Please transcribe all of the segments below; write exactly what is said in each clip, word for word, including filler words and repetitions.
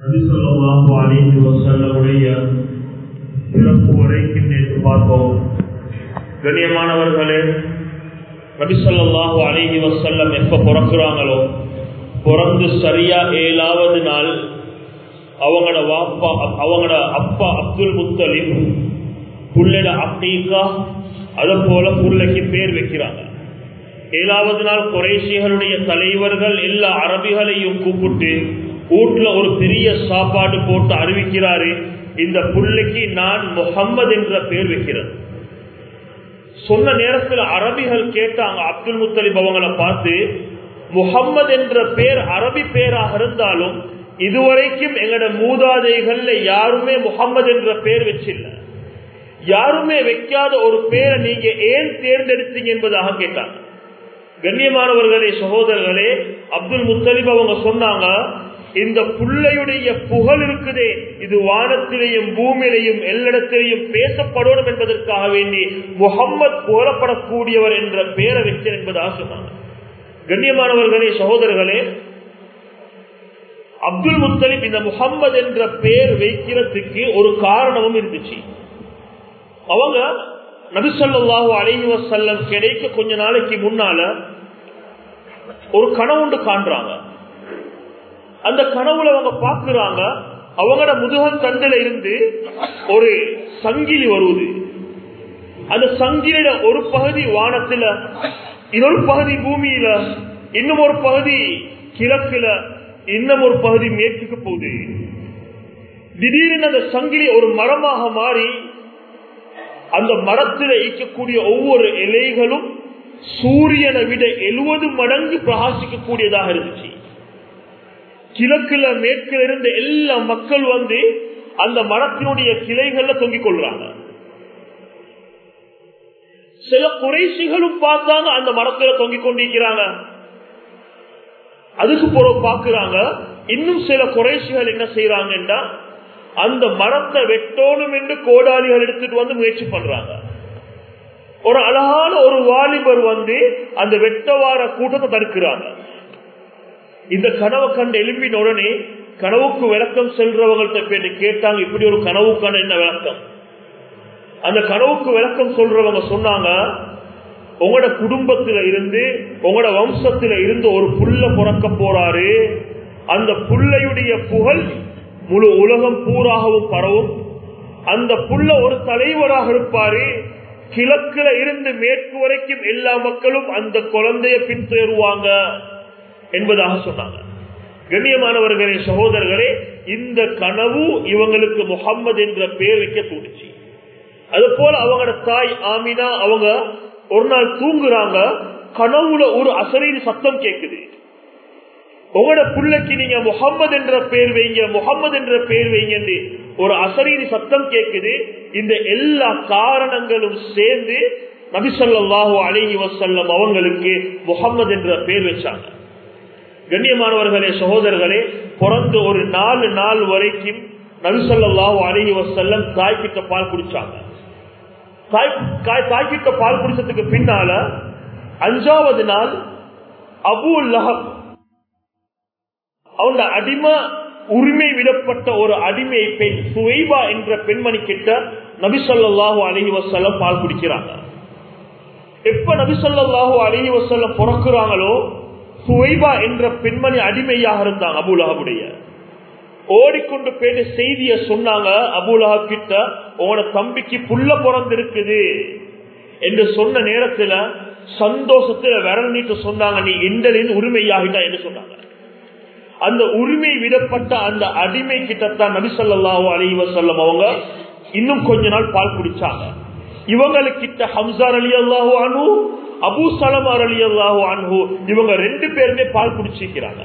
நபி ஸல்லல்லாஹு அலைஹி வஸல்லம் உடைய பிறப்பு வரைக்கும் நேற்று பார்த்தோம். கண்ணியமானவர்களே, நபி ஸல்லல்லாஹு அலைஹி வஸல்லம் எப்ப பிறக்கிறாங்களோ பிறந்து சரியா ஏழாவது நாள் அவங்களோட வாப்பா அவங்களோட அப்பா அப்துல் முத்தலிப் புள்ளட அக்கீகா அது போல புள்ளைக்கு பேர் வைக்கிறாங்க. ஏழாவது நாள் குறைஷிகளுடைய தலைவர்கள் எல்லா அரபிகளையும் கூப்பிட்டு வீட்டுல ஒரு பெரிய சாப்பாடு போட்டு அறிவிக்கிறாரு, இந்த புள்ளைக்கு நான் முஹம்மது என்ற பேர் வைக்கிறேன். சொன்ன நேரத்தில் அரபிகள் கேட்டாங்க அப்துல் முத்தலிப் அவங்களை பார்த்து, முஹம்மது என்ற பேர் அரபி பேராக இருந்தாலும் இதுவரைக்கும் எங்களோட மூதாதைகள்ல யாருமே முஹம்மது என்ற பேர் வச்சில்ல, யாருமே வைக்காத ஒரு பேரை நீங்க ஏன் தேர்ந்தெடுத்தீங்க என்பதாக கேட்டாங்க. கண்ணியமானவர்களே, சகோதரர்களே, அப்துல் முத்தலிப் அவங்க சொன்னாங்க, இந்த புள்ளையுடைய புகழ் இருக்குதே இது வானத்திலேயும் பூமியிலையும் எல்லாத்திலையும் பேசப்படணும் என்பதற்காக வேண்டி முஹம்மது புகழப்படக்கூடியவர் என்ற பெயரை வைத்தேன் என்பதாக சொன்னாங்க. கண்ணியமானவர்களே, சகோதரர்களே, அப்துல் முத்தலிப் இந்த முஹம்மது என்ற பெயர் வைக்கிறதுக்கு ஒரு காரணமும் இருந்துச்சு. அவங்க நபி ஸல்லல்லாஹு அலைஹி வஸல்லம் கிடைக்க கொஞ்ச நாளைக்கு முன்னால ஒரு கனவுண்டு காண்றாங்க. அந்த கனவுல அவங்க பாக்குறாங்க, அவங்களோட முதுகன் தண்டில இருந்து ஒரு சங்கிலி வருவது. அந்த சங்கிலிட ஒரு பகுதி வானத்துல, இன்னொரு பகுதி பூமியில, இன்னும் ஒரு பகுதி கிழக்குல, இன்னும் ஒரு பகுதி மேற்குக்கு போகுது. திடீரென அந்த சங்கிலி ஒரு மரமாக மாறி அந்த மரத்தில் ஈக்கக்கூடிய ஒவ்வொரு இலைகளும் சூரியனை விட எழுபது மடங்கு பிரகாசிக்கக்கூடியதாக இருந்துச்சு. கிழக்குல மேற்குல இருந்த எல்லா மக்கள் வந்து அந்த மரத்தினுடைய கிளைகள்ல தொங்கிக் கொள்றாங்க. சில குறைஷிகளும் பார்த்தாங்க அந்த மரத்துல தொங்கிக் கொண்டிருக்கிறாங்க. அதுக்கு பிறகு பாக்குறாங்க, இன்னும் சில குறைஷிகள் என்ன செய்யறாங்கன்னா அந்த மரத்தை வெட்டோணும் என்று கோடாலிகள் எடுத்துட்டு வந்து முயற்சி பண்றாங்க. ஒரு அழகான ஒரு வாலிபர் வந்து அந்த வெட்டவார கூட்டத்தை தடுக்கிறாங்க. இந்த கனவை கண்டு எழுப்பின உடனே கனவுக்கு விளக்கம் செல்றவங்கள்ட்ட போயிட்டு கேட்டாங்க, இப்படி ஒரு கனவுக்கான என்ன விளக்கம்? அந்த கனவுக்கு விளக்கம் சொல்றவங்க சொன்னாங்க, உங்களோட குடும்பத்தில இருந்து உங்களோட வம்சத்தில இருந்து ஒரு புள்ள பிறக்க போறாரு, அந்த புள்ளையுடைய புகழ் முழு உலகம் பூராகவும் பரவும், அந்த புள்ள ஒரு தலைவராக இருப்பாரு, கிழக்குல இருந்து மேற்கு வரைக்கும் எல்லா மக்களும் அந்த குழந்தைய பின்தொடருவாங்க என்பதாக சொன்னாங்க. கண்ணியமானவர்களே, சகோதரர்களே, இந்த கனவு இவங்களுக்கு முஹம்மது என்ற பெயர் வைக்க தூண்டுச்சு. அது போல அவங்களோட தாய் ஆமினா அவங்க ஒரு நாள் தூங்குறாங்க, கனவுல ஒரு அசரீரி சத்தம் கேட்குது. உங்களோட புள்ளைக்கு நீங்க முஹம்மது என்ற பெயர் வைங்க, முஹம்மது என்ற பெயர் வைங்க என்று ஒரு அசரீரி சத்தம் கேட்குது. இந்த எல்லா காரணங்களும் சேர்ந்து நபி ஸல்லல்லாஹு அலைஹி வஸல்லம் அவங்களுக்கு முஹம்மது என்ற பெயர் வச்சாங்க. கண்ணியமானவர்களே, சகோதரர்களே, பிறந்து ஒரு நாலு நாள் வரைக்கும் நபி ஸல்லல்லாஹு அலைஹி வஸல்லம் தாய்கிட்ட பால் குடிச்சாங்க. தாய்கிட்ட பால் குடிச்சதுக்கு பின்னால அஞ்சாவது நாள் அபூ லஹப் அவங்க அடிமை உரிமை விடப்பட்ட ஒரு அடிமை பெண் சுவைபா என்ற பெண்மணி கிட்ட நபி ஸல்லல்லாஹு அலைஹி வஸல்லம் பால் குடிக்கிறாங்க. எப்ப நபி ஸல்லல்லாஹு அலைஹி வஸல்லம் பிறக்கிறாங்களோ சுவைபா என்ற பெண்மணி அடிமையாக இருந்தாங்க அபூ லஹபுடைய. ஓடிக்கொண்டு போயிட்டு செய்திய சொன்னாங்க அபூ லஹப் கிட்ட, உங்களோட தம்பிக்கு புள்ள பிறந்திருக்குது என்று சொன்ன நேரத்துல சந்தோஷத்துல விரல் நீட்டு சொன்னாங்க, நீ இண்டலின் உரிமையாகிட்டா என்று சொன்னாங்க. அந்த உரிமை விடப்பட்ட அந்த அடிமை கிட்டத்தான் நபி ஸல்லல்லாஹு அலைஹி வஸல்லம் அவங்க இன்னும் கொஞ்ச நாள் பால் குடிச்சாங்க. இவங்களுக்கிட்ட ஹம்ஸா ரலியல்லாஹு அன்ஹு, அபூ சலமா ரலியல்லாஹு அன்ஹு, இவங்க ரெண்டு பேருமே பால் குடிச்சிருக்கிறாங்க.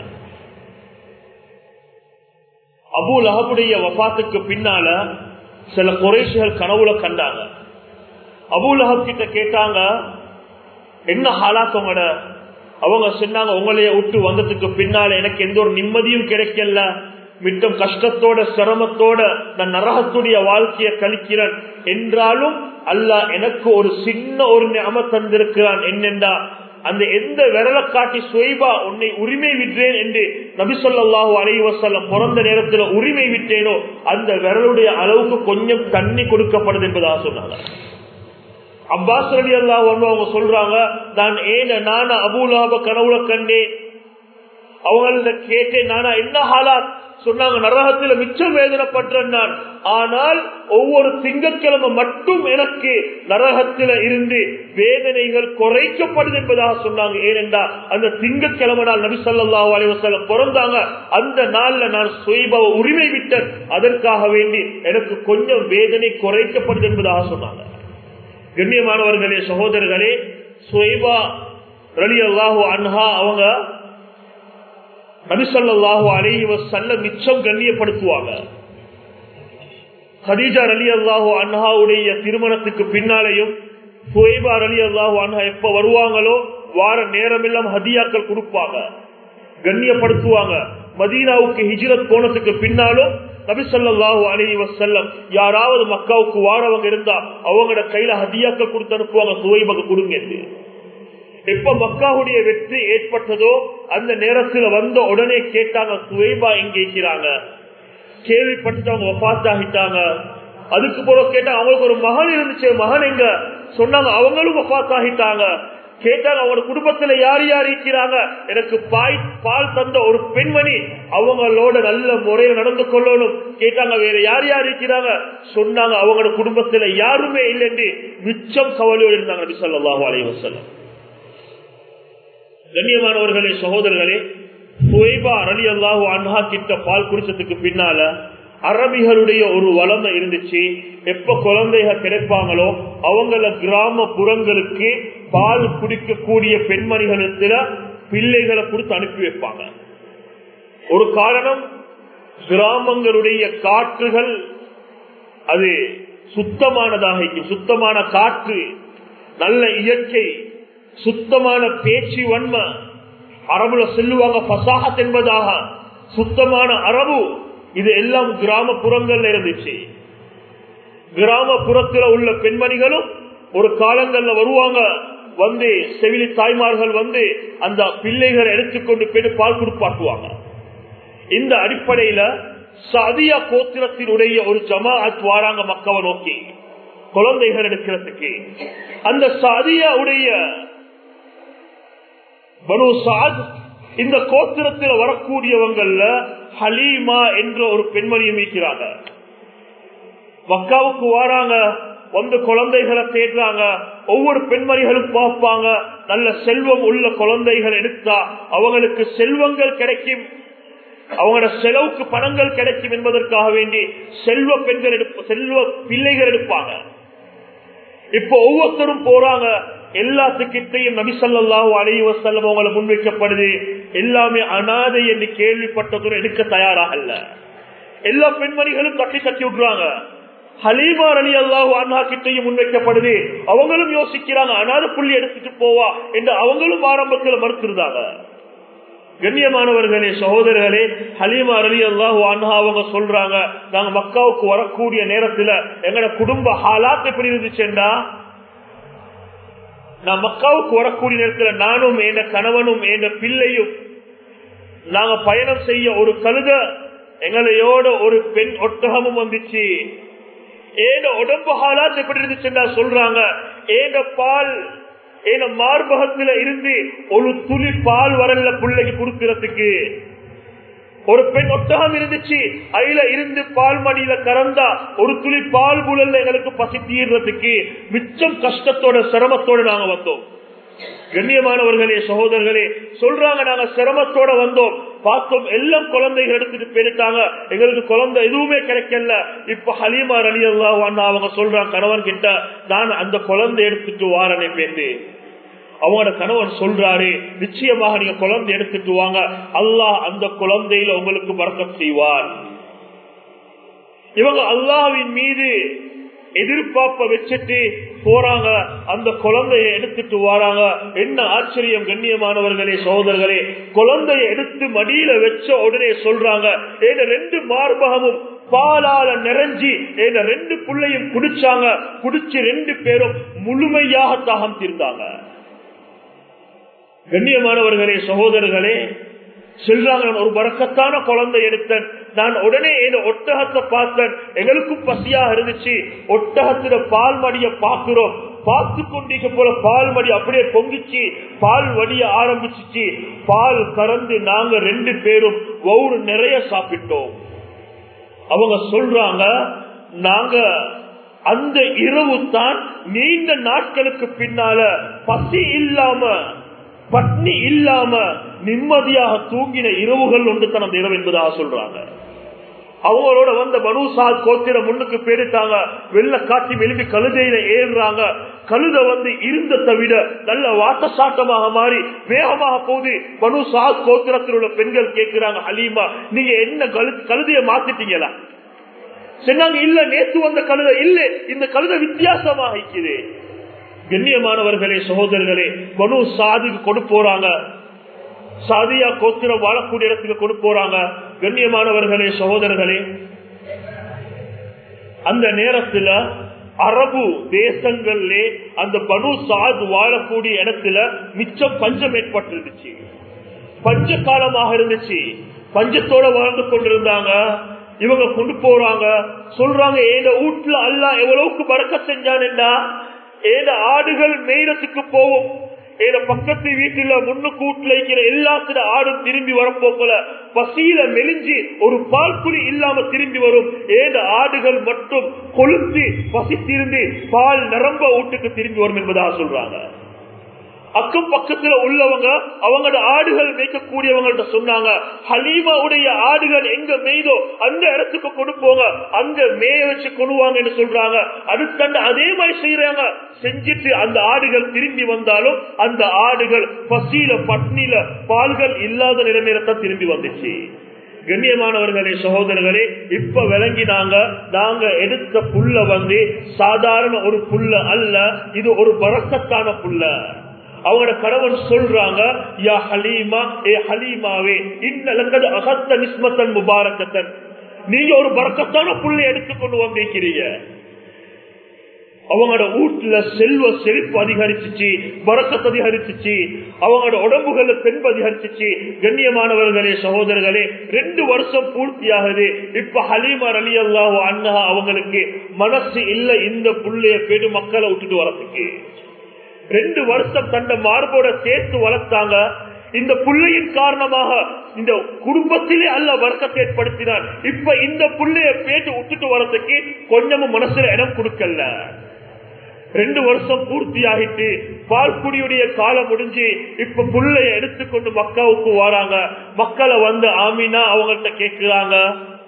அபூ லஹபுடைய வஃபாத்துக்கு பின்னால சில குறைஷிகள் கனவுல கண்டாங்க. அபூ லஹப் கிட்ட கேட்டாங்க, என்ன ஹாலாத் உங்களோட? அவங்க சொன்னாங்க, உங்களைய விட்டு வந்ததுக்கு பின்னால எனக்கு எந்த ஒரு நிம்மதியும் கிடைக்கல, மிட்டம் கஷ்டத்தோட சிரமத்தோட நான் நரகத்துடைய வாழ்க்கையை கழிக்கிறேன். என்றாலும் அல்லாஹ் எனக்கு ஒரு சின்ன ஒரு நிஅமத் தந்திருக்கிறான். என்னென்றா அந்த எந்த விரலை காட்டி சுவைபா உன்னை உரிமை விட்டேன் என்று நபி ஸல்லல்லாஹு அலைஹி வஸல்லம் பிறந்த நேரத்தில் உரிமை விட்டேனோ அந்த விரலுடைய அளவுக்கு கொஞ்சம் தண்ணி கொடுக்கப்படுது என்பதாக சொன்னாங்க. அப்பாஸ் ரலியல்லாஹு அன்ஹு அவங்க சொல்றாங்க, நான் ஏன நானா அபூ லஹப் கனவுல கண்டேன், அவங்கள கேட்டேன் நானா என்ன ஹாலாத் சொன்னாங்க, நரகத்துல மிச்சம் வேதனைப்பட்டேன் நான், ஆனால் ஒவ்வொரு திங்கட்கிழமை மட்டும் எனக்கு நரகத்தில இருந்து வேதனைகள் குறைக்கப்படுது என்பதாக சொன்னாங்க. ஏனென்றா அந்த திங்கட்கிழமை நாள் நபி ஸல்லல்லாஹு அலைஹி வஸல்லம் பிறந்தாங்க, அந்த நாள்ல நான் சுவைபாவை உரிமை விட்டேன், அதற்காக வேண்டி எனக்கு கொஞ்சம் வேதனை குறைக்கப்படுது என்பதாக சொன்னாங்க. கண்ணியமானவர்களே, சகோதரர்களே, சுவைபா ரலியல்லாஹு அன்ஹா அவங்க நபி ஸல்லல்லாஹு அலைஹி வஸல்லம் மிச்சம் கண்ணியப்படுத்துவாங்க. கதீஜா ரலியல்லாஹு அன்ஹாவுடைய திருமணத்துக்கு பின்னாலேயும் சுவைபா ரலியல்லாஹு அன்ஹா எப்ப வருவாங்களோ வார நேரம் எல்லாம் ஹதியாக்கள் கொடுப்பாங்க, கண்ணியப்படுத்துவாங்க. மதீனாவுக்கு ஹிஜ்ரத் போனதுக்கு பின்னாலும் நபி ஸல்லல்லாஹு அலைஹி வஸல்லம் யாராவது மக்காவுக்கு வாரவங்க இருந்தா அவங்களோட கையில ஹதியாக்கள் கொடுத்து அனுப்புவாங்க, சுவைபாக்கு கொடுங்க. எப்ப மக்காவுடைய வெற்றி ஏற்பட்டதோ அந்த நேரத்தில் வந்த உடனே கேட்டாங்க, சுவைபா எங்க இருக்கிறாங்க, கேள்விப்பட்டு அவங்க வஃபாத் ஆகிட்டாங்க. அதுக்கு போல கேட்டா அவங்களுக்கு ஒரு மகன் இருந்துச்சு, மகன் எங்க சொன்னாங்க, அவங்களும் வஃபாத் ஆகிட்டாங்க. கேட்டாங்க அவங்க குடும்பத்துல யார் யார் இருக்கிறாங்க, எனக்கு பாய் பால் தந்த ஒரு பெண்மணி அவங்களோட நல்ல முறையில் நடந்து கொள்ளணும். கேட்டாங்க வேற யார் யார் இருக்கிறாங்க, சொன்னாங்க அவங்களோட குடும்பத்துல யாருமே இல்லை என்று மிச்சம் கவலையோடு இருந்தாங்க நபி ஸல்லல்லாஹு அலைஹி வஸல்லம். கண்ணியமானவர்களே, சகோதரர்களே, சுவைபா ரலியல்லாஹு அன்ஹா கிட்ட பால் குடிச்சதுக்கு பின்னால அரபிகளுடைய ஒரு வளமை இருந்துச்சு. எப்ப குழந்தைகள் கிடைப்பாங்களோ அவங்கள கிராமப்புறங்களுக்கு பால் குடிக்கக்கூடிய பெண்மணிகளத்துல பிள்ளைகளை கொடுத்து அனுப்பி வைப்பாங்க. ஒரு காரணம், கிராமங்களுடைய காற்றுகள் அது சுத்தமானதாக, சுத்தமான காற்று, நல்ல இயற்கை, சுத்தமான பேச்சு வன்மை, அரபுல சொல்லுவாங்க ஃபசாஹத் என்பதாக, சுத்தமான அரபு, இது எல்லாம் கிராமப்புறங்கள்ல இருந்துச்சு. கிராமப்புறத்தில் உள்ள பெண்மணிகளும் ஒரு காலங்கள்ல வருவாங்க, வந்து செவிலி தாய்மார்கள் வந்து அந்த பிள்ளைகளை எடுத்துக்கொண்டு போய் பால் கொடுப்பாட்டுவாங்க. இந்த அடிப்படையில சதியா கோத்திரத்தினுடைய ஒரு ஜமாஅத் வாராங்க மக்காவை நோக்கி குழந்தைகள் எடுக்கிறதுக்கு. அந்த சதியாவுடைய பனு சாத் இந்த கோத்திரத்தில் வரக்கூடியவங்கள்ல ஹலீமா என்ற ஒரு பெண்மணியும் இருக்கிறாங்க. மக்காவுக்கு வாராங்க, வந்து குழந்தைகளை தேடுறாங்க. ஒவ்வொரு பெண்மணிகளும் பார்ப்பாங்க, நல்ல செல்வம் உள்ள குழந்தைகள் எடுத்தா அவங்களுக்கு செல்வங்கள் கிடைக்கும், அவங்களோட செலவுக்கு பணங்கள் கிடைக்கும் என்பதற்காக வேண்டி செல்வ பெண்கள் எடுப்ப செல்வ பிள்ளைகள் எடுப்பாங்க. இப்ப ஒவ்வொருத்தரும் போறாங்க, எல்லாத்துக்கிட்டையும் நபி ஸல்லல்லாஹு அலைஹி வஸல்லம் அவங்களை முன்வைக்கப்படுது. எல்லாமே அனாதை என்று கேள்விப்பட்டதும் எடுக்க தயாராக இல்ல. எல்லா பெண்மணிகளும் தட்டி தட்டி விடுறாங்க. ஹலீமா ரலியல்லாஹு அன்ஹா கிட்டையும் முன்வைக்கப்படுது. அவங்களும் யோசிக்கிறாங்க, அனாதை புள்ளி எடுத்துட்டு போவா என்று அவங்களும் ஆரம்பத்தில் மறுத்திருந்தாங்க. கண்ணியமானவர்களே, சகோதரர்களே, ஹலீமா ரலியல்லாஹு அன்ஹா அவங்க சொல்றாங்க, நாங்க மக்காவுக்கு வரக்கூடிய நேரத்துல எங்கட குடும்ப ஹாலாத் எப்படி இருந்துச்சுன்னா, நான் மக்காவுக்கு வரக்கூடிய நேரத்துல நானும் என் கணவனும் என் பிள்ளையும் நாங்க பயணம் செய்ய ஒரு கழுத எங்களையோட ஒரு பெண் ஒட்டகமும் வந்துச்சு. ஏன உடம்பு ஹாலாத் எப்படி இருந்துச்சுன்னா சொல்றாங்க, ஏன பால் ஏன மார்பகத்துல இருந்து ஒரு துளி பால் வரல பிள்ளைக்கு கொடுக்கிறதுக்கு. ஒரு பெண் ஒட்டகம் இருந்துச்சு, அதுல இருந்து பால் மடியில கறந்தா ஒரு துளி பால் புழல்ல எங்களுக்கு பசி தீர்றதுக்கு மிச்சம் கஷ்டத்தோட சிரமத்தோட நாங்க வந்தோம். கண்ணியமானவர்களே, சகோதரர்களே, சொல்றாங்க நாங்க சிரமத்தோட வந்தோம், பார்த்தோம் எல்லாம் குழந்தைகள் எடுத்துட்டு போயிட்டாங்க, எங்களுக்கு குழந்தை எதுவுமே கிடைக்கல. இப்ப ஹலீமா ரலியல்லாஹு அன்ஹா அவங்க சொல்றாங்க கணவன் கிட்ட, நான் அந்த குழந்தை எடுத்துட்டு வாரனே பேசி. அவங்களோட கணவன் சொல்றாரு, நிச்சயமாக நீங்க குழந்தை எடுத்துட்டு வாங்க, அல்லாஹ் அந்த குழந்தையில உங்களுக்கு பரக்கத் செய்வார். இவங்க அல்லாஹ்வின் மீது எதிர்பார்ப்ப வச்சுட்டு போறாங்க, அந்த குழந்தையை எடுத்துட்டு வராங்க. என்ன ஆச்சரியம் கண்ணியமானவர்களே, சகோதரர்களே, குழந்தையை எடுத்து மடியில வச்ச உடனே சொல்றாங்க, ஏன ரெண்டு மார்பகமும் பாலால நிறைஞ்சி ஏன ரெண்டு புள்ளையும் குடிச்சாங்க. குடிச்சு ரெண்டு பேரும் முழுமையாக தாகம் தீர்ந்தாங்க. கண்ணியமானவர்களே, சகோதரர்களே, சொல்றாங்க, ஒரு பரக்கத்தான குழந்தை எடுத்தேன். நான் உடனே என் ஒட்டகத்தை பார்த்தேன். எங்களுக்கும் பசியாக இருந்துச்சு. ஒட்டகத்துல பால் மடிய பாக்குறோம். பார்த்து கொண்டிருக்க போல பால் மடி அப்படியே பொங்கிச்சு, பால் வடிய ஆரம்பிச்சிச்சு. பால் கறந்து நாங்க ரெண்டு பேரும் ஒவ்வொரு நிறைய சாப்பிட்டோம். அவங்க சொல்றாங்க, நாங்க அந்த இரவு தான் நீண்ட நாட்களுக்கு பின்னால பசி இல்லாம பட்னி இல்லாம நிம்மதியாக தூங்கின இரவுகள் ஒன்று தான் அந்த இரவு என்பதாக சொல்றாங்க. அவங்களோட வந்த பனூசாத் கோத்திர முன்னுக்கு பேரிட்டாங்க. வெள்ள காட்சி வெளிப்பி கழுதையில ஏறுறாங்க. கழுத வந்து இருந்ததை விட நல்ல வாட்ட சாட்டமாக மாறி வேகமாக போகுது. பனூசாத் கோத்திரத்தில் உள்ள பெண்கள் கேட்கிறாங்க, ஹலீமா, நீங்க என்ன கழுதைய மாத்திட்டீங்களா? சொன்னாங்க, இல்ல, நேற்று வந்த கழுத இல்ல, இந்த கழுத வித்தியாசமாக இருக்குது. கண்ணியமானவர்களே, சகோதரர்களே, பனு சாதுக்கு கொண்டு போறாங்க. சாதியா கோத்திரம் வாழக்கூடிய இடத்துக்கு கொண்டு போறாங்க. கண்ணியமானவர்களே, சகோதரர்களே, அந்த நேரத்துல அரபு தேசங்கள்ல அந்த பனு சாத் வாழக்கூடிய இடத்துல மிச்சம் பஞ்சம் ஏற்பட்டிருந்துச்சு. பஞ்ச காலமாக இருந்துச்சு. பஞ்சத்தோட வாழ்ந்து கொண்டிருந்தாங்க. இவங்க கொண்டு போறாங்க. சொல்றாங்க, ஏத வீட்டுல அல்லாஹ் எவ்வளவுக்கு பறக்க செஞ்சான்டா, ஏத ஆடுகள் மேய்றதுக்கு போவோம். ஏத பக்கத்து வீட்டுல முன்னுக்கு வீட்டுல இருக்கிற எல்லாத்துல ஆடும் திரும்பி வரப்போக்கல பசியில மெலிஞ்சி ஒரு பால் புலி இல்லாம திரும்பி வரும். ஏத ஆடுகள் மட்டும் கொளுத்து பசி திரும்பி பால் நிரம்ப வீட்டுக்கு திரும்பி வரும் என்பதாக சொல்றாங்க. அக்கம் பக்கத்துல உள்ளவங்க அவங்களோட ஆடுகள் மேய்க்கக்கூடியவங்கள்ட்ட சொன்னாங்க, ஹலீமாவுடைய ஆடுகள் எங்க மேய்தோ அந்த இடத்துக்கு கொடுப்போங்க, அங்க மேய வச்சு கொண்டுவாங்கன்னு சொல்றாங்க. அடுத்த அதே மாதிரி செய்யறாங்க. செஞ்சுட்டு அந்த ஆடுகள் திரும்பி வந்தாலும் அந்த ஆடுகள் பசியில பட்னியில பால்கள் இல்லாத நிலைமையில்தான் திரும்பி வந்துச்சு. கண்ணியமானவர்களே, சகோதரர்களே, இப்ப விளங்கினாங்க, நாங்க எடுத்த புல்ல வந்து சாதாரண ஒரு புல்ல அல்ல, இது ஒரு பரக்கத்தான புல்ல. அவங்களோட கணவன் சொல்றாங்க, யா ஹலீமா, ஏ ஹலீமாவே, இன்னலங்கது அகத்த நிஸ்மத்தன் முபாரக்கத்தன், நீங்க ஒரு பரக்கத்தான புல்லை எடுத்துக்கொண்டு வந்திருக்கிறீங்க. அவங்களோட வீட்டுல செல்வ செழிப்பு அதிகரிச்சிச்சு, பரக்கத் அதிகரிச்சிச்சு, அவங்களோட உடம்புகள்ல பெண் அதிகரிச்சிச்சு. கண்ணியமானவர்களே, சகோதரர்களே, ரெண்டு வருஷம் பூர்த்தியாகுது. இப்ப ஹலீமா ரலியல்லாஹு அன்ஹா அவங்களுக்கு மனசு இல்ல இந்த புள்ளைய பேரு மக்களை விட்டுட்டு வரதுக்கு. ரெண்டு வருஷம் தந்த மார்போட சேர்த்து வளர்த்தாங்க. இந்த புள்ளையின் காரணமாக இந்த குடும்பத்திலே அல்ல வர்க்கத்தை ஏற்படுத்தினார். இப்ப இந்த புள்ளைய பேச்சு விட்டுட்டு வரதுக்கு கொஞ்சமும் மனசுல இடம் கொடுக்கல. ரெண்டு வருஷம் பூர்த்தி ஆகிட்டு பால்குடியுடைய காலம் முடிஞ்சு இப்ப புள்ளைய எடுத்துக்கொண்டு மக்காவுக்கு வராங்க. மக்களை வந்து ஆமினா அவங்கள்ட்ட கேட்கிறாங்க,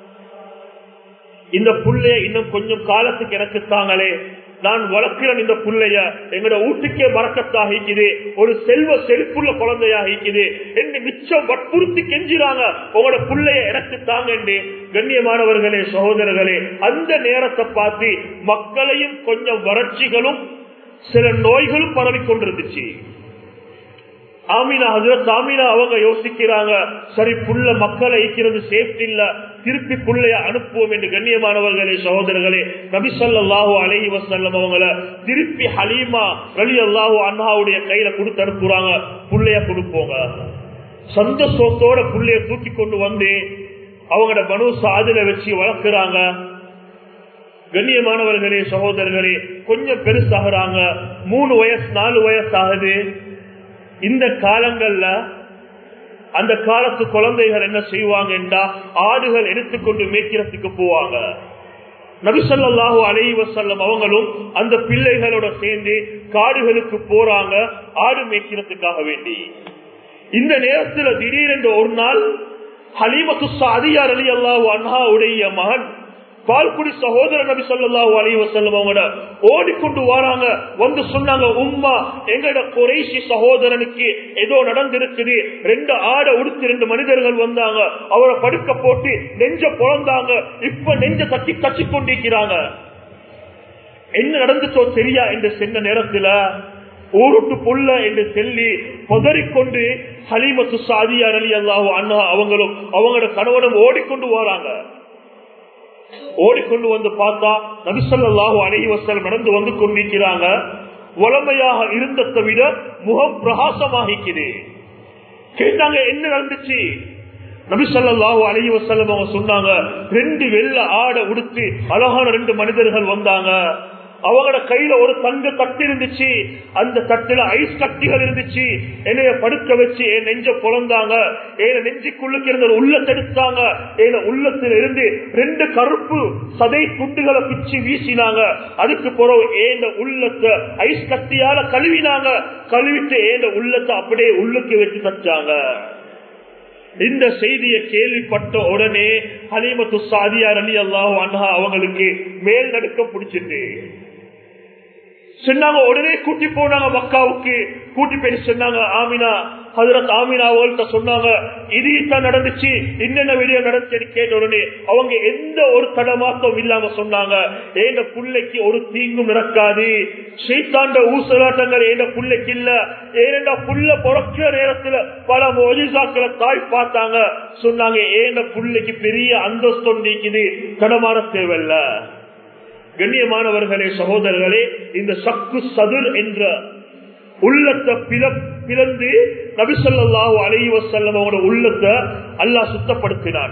இந்த புள்ளைய இன்னும் கொஞ்சம் காலத்துக்கு எனக்கு தாங்களே, நான் வளர்க்கிறேன் இந்த புள்ளைய, எங்களோட வீட்டுக்கே மறக்கத்தாக இருக்குது, ஒரு செல்வ செழிப்புள்ள குழந்தையாக இருக்குது என்று மிச்சம் வற்புறுத்தி கெஞ்சிறாங்க, உங்களோட புள்ளைய எனக்கு தாங்க என்று. கண்ணியமானவர்களே, சகோதரர்களே, அந்த நேரத்தை பார்த்து மக்களையும் கொஞ்சம் வறட்சிகளும் சில நோய்களும் பரவி கொண்டிருந்துச்சு. ஆமினா ஹஜ்ரத் ஆமினா அவங்க யோசிக்கிறாங்க, சரி புள்ள மக்களை இருக்கிறது சேஃப்டி இல்ல, திருப்பி புள்ளைய அனுப்புவோம் என்று. கண்ணியமானவர்களே, சகோதரர்களே, நபி ஸல்லல்லாஹு அலைஹி வஸல்லம் அவங்கள திருப்பி ஹலீமா ரலியல்லாஹு அன்ஹாவுடைய கையில கொடுத்து அனுப்புறாங்க, புள்ளைய கொடுப்போங்க. சந்தோஷத்தோட புள்ளைய தூக்கி கொண்டு வந்து அவங்களோட பனு சாதுல வச்சு வளர்க்கிறாங்க. கண்ணியமானவர்களே, சகோதரர்களே, கொஞ்சம் பெருசாகிறாங்க. மூணு வயசு நாலு வயசு ஆகுது. இந்த காலங்கள்ல அந்த காலத்து குழந்தைகள் என்ன செய்வாங்க என்றா, ஆடுகள் எடுத்துக்கொண்டு மேய்க்கிறதுக்கு போவாங்க. நபி ஸல்லல்லாஹு அலைஹி வஸல்லம் அவங்களும் அந்த பிள்ளைகளோட சேர்ந்து காடுகளுக்கு போறாங்க ஆடு மேய்க்கிறதுக்காக வேண்டி. இந்த நேரத்தில் திடீரென்று ஒரு நாள் ஹலீமத்து ஸஅதியா ரலியல்லாஹு அன்ஹா உடைய மகன் பால்குடி சகோதரர் நபி ஸல்லல்லாஹு அலைஹி வஸல்லம் அவங்க ஓடிக்கொண்டு வராங்க. வந்து சொன்னாங்க, உம்மா, எங்கட குறைஷி சகோதரனுக்கு ஏதோ நடந்திருக்குது. ரெண்டு ஆடை உடுத்து ரெண்டு மனிதர்கள் வந்தாங்க, அவரை படுக்க போட்டு நெஞ்ச பொழந்தாங்க, இப்ப நெஞ்ச தட்டி தச்சு கொண்டிருக்கிறாங்க. என்ன நடந்துச்சோ தெரியா என்று சொன்ன நேரத்துல ஊருட்டு புள்ள என்று சொல்லி பதறிக்கொண்டு ஹலீமத்து ஸஅதியா ரலியல்லாஹு அன்ஹா அவங்களும் அவங்களோட கணவனும் ஓடிக்கொண்டு வராங்க. ஓடிக்கொண்டு வந்து பார்த்தா நபி ஸல்லல்லாஹு அலைஹி வஸல்லம் நடந்து வந்து கொண்டிருக்கிறாங்க. வளமையாக இருந்ததை விட முகம் பிரகாசமாகிக்குது. கேட்டாங்க என்ன நடந்துச்சு? நபி ஸல்லல்லாஹு அலைஹி வஸல்லம் அவங்க சொன்னாங்க, ரெண்டு வெள்ளை ஆடை உடுத்தி அழகான ரெண்டு மனிதர்கள் வந்தாங்க. அவங்களோட கையில ஒரு தங்க தட்டு இருந்துச்சு, அந்த தட்டுல ஐஸ் கட்டிகள் இருந்துச்சு. என்னைய படுக்க வச்சு என் நெஞ்ச பொழந்தாங்க, என் நெஞ்சுக்குள்ளுக்கு இருந்த உள்ளத்தை எடுத்தாங்க. என் உள்ளத்துல இருந்து ரெண்டு கருப்பு சதை துண்டுகளை பிச்சு வீசினாங்க. அதுக்கு பிறகு ஏன் உள்ளத்தை ஐஸ் கட்டியால கழுவினாங்க. கழுவிட்டு ஏன் உள்ளத்தை அப்படியே உள்ளுக்கு வச்சு தச்சாங்க. இந்த செய்தியை கேள்விப்பட்ட உடனே ஹலீமத்து சாதியா ரலியல்லாஹு அன்ஹா அவங்களுக்கு மேல் நடுக்கம் பிடிச்சிட்டு சொன்னாங்க. உடனே கூட்டி போனாங்க மக்காவுக்கு. கூட்டி போய் சொன்னாங்க ஆமினா, ஹஜ்ரத் ஆமினா அவங்கள்ட்ட சொன்னாங்க, இதுதான் நடந்துச்சு, என்னென்ன வீடியோ நடந்துச்சு கேட்ட உடனே அவங்க எந்த ஒரு தடமாத்தம் இல்லாம சொன்னாங்க, எங்க பிள்ளைக்கு ஒரு தீங்கும் நடக்காது, ஷைத்தாண்ட ஊசலாட்டங்கள் எங்க பிள்ளைக்கு இல்ல, ஏனென்றா புள்ள பிறக்கிற நேரத்துல பல மொஜிசாக்களை தாய் பார்த்தாங்க. சொன்னாங்க ஏங்க பிள்ளைக்கு பெரிய அந்தஸ்து நீக்குது, தடமாற தேவையில்ல. கண்ணியமானவர்களே, சகோதரர்களே, இந்த சக்கு சதுர் என்ற உள்ளத்தை பிளந்து நபி ஸல்லல்லாஹு அலைஹி வஸல்லம் அவரோட உள்ளத்தை அல்லாஹ் சுத்தப்படுத்தினார்.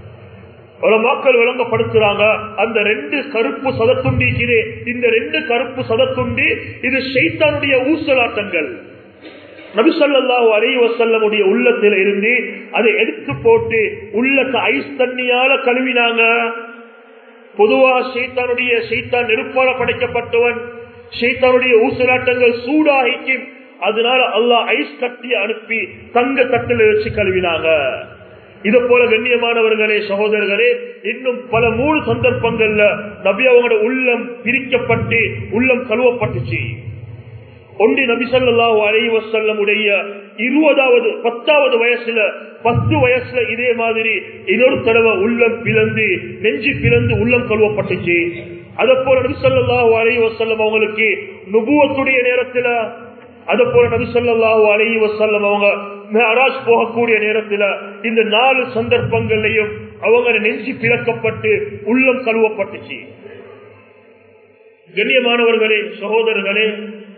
மக்கள் விளங்கப்படுத்துறாங்க, அந்த ரெண்டு கருப்பு சதத்துண்டி, இந்த ரெண்டு கருப்பு சதத்துண்டி இது ஷைத்தானுடைய ஊசலாட்டங்கள். நபி ஸல்லல்லாஹு அலைஹி வஸல்லம் உடைய உள்ளத்தில் இருந்து அதை எடுத்து போட்டு உள்ளத்தை ஐஸ் தண்ணியால கழுவினாங்க. பொதுவா ஷைத்தானுடைய ஷைத்தான் நெருப்பால படைக்கப்பட்டவன், ஷைத்தானுடைய ஊசலாட்டங்கள் சூடாகிக்கும். அதனால அல்லாஹ் ஐஸ் கட்டி அனுப்பி தங்க தட்டில வச்சு கழுவினாங்க. இதை போல கண்ணியமானவர்களே, சகோதரர்களே, இன்னும் பல மூணு சந்தர்ப்பங்கள்ல நபி அவங்களோட உள்ளம் பிரிக்கப்பட்டு உள்ளம் கழுவப்பட்டுச்சு. ஒன்று நபி ஸல்லல்லாஹு அலைஹி வஸல்லம் உடைய இருபதாவது பத்தாவது வயசுல பத்து வயசுல இதே மாதிரி இன்னொரு தடவை உள்ளம் பிளந்து நெஞ்சு பிளந்து உள்ளம் கழுவப்பட்டுச்சு. அதே போல நபி ஸல்லல்லாஹு அலைஹி வஸல்லம் அவங்களுக்கு நுபுவத்துடைய நேரத்துல, அதே போல நபி ஸல்லல்லாஹு அலைஹி வஸல்லம் அவங்க மிஅராஜ் போகக்கூடிய நேரத்துல இந்த நாலு சந்தர்ப்பங்களையும் அவங்க நெஞ்சு பிளக்கப்பட்டு உள்ளம் கழுவப்பட்டுச்சு. கண்ணியமானவர்களே, சகோதரர்களே,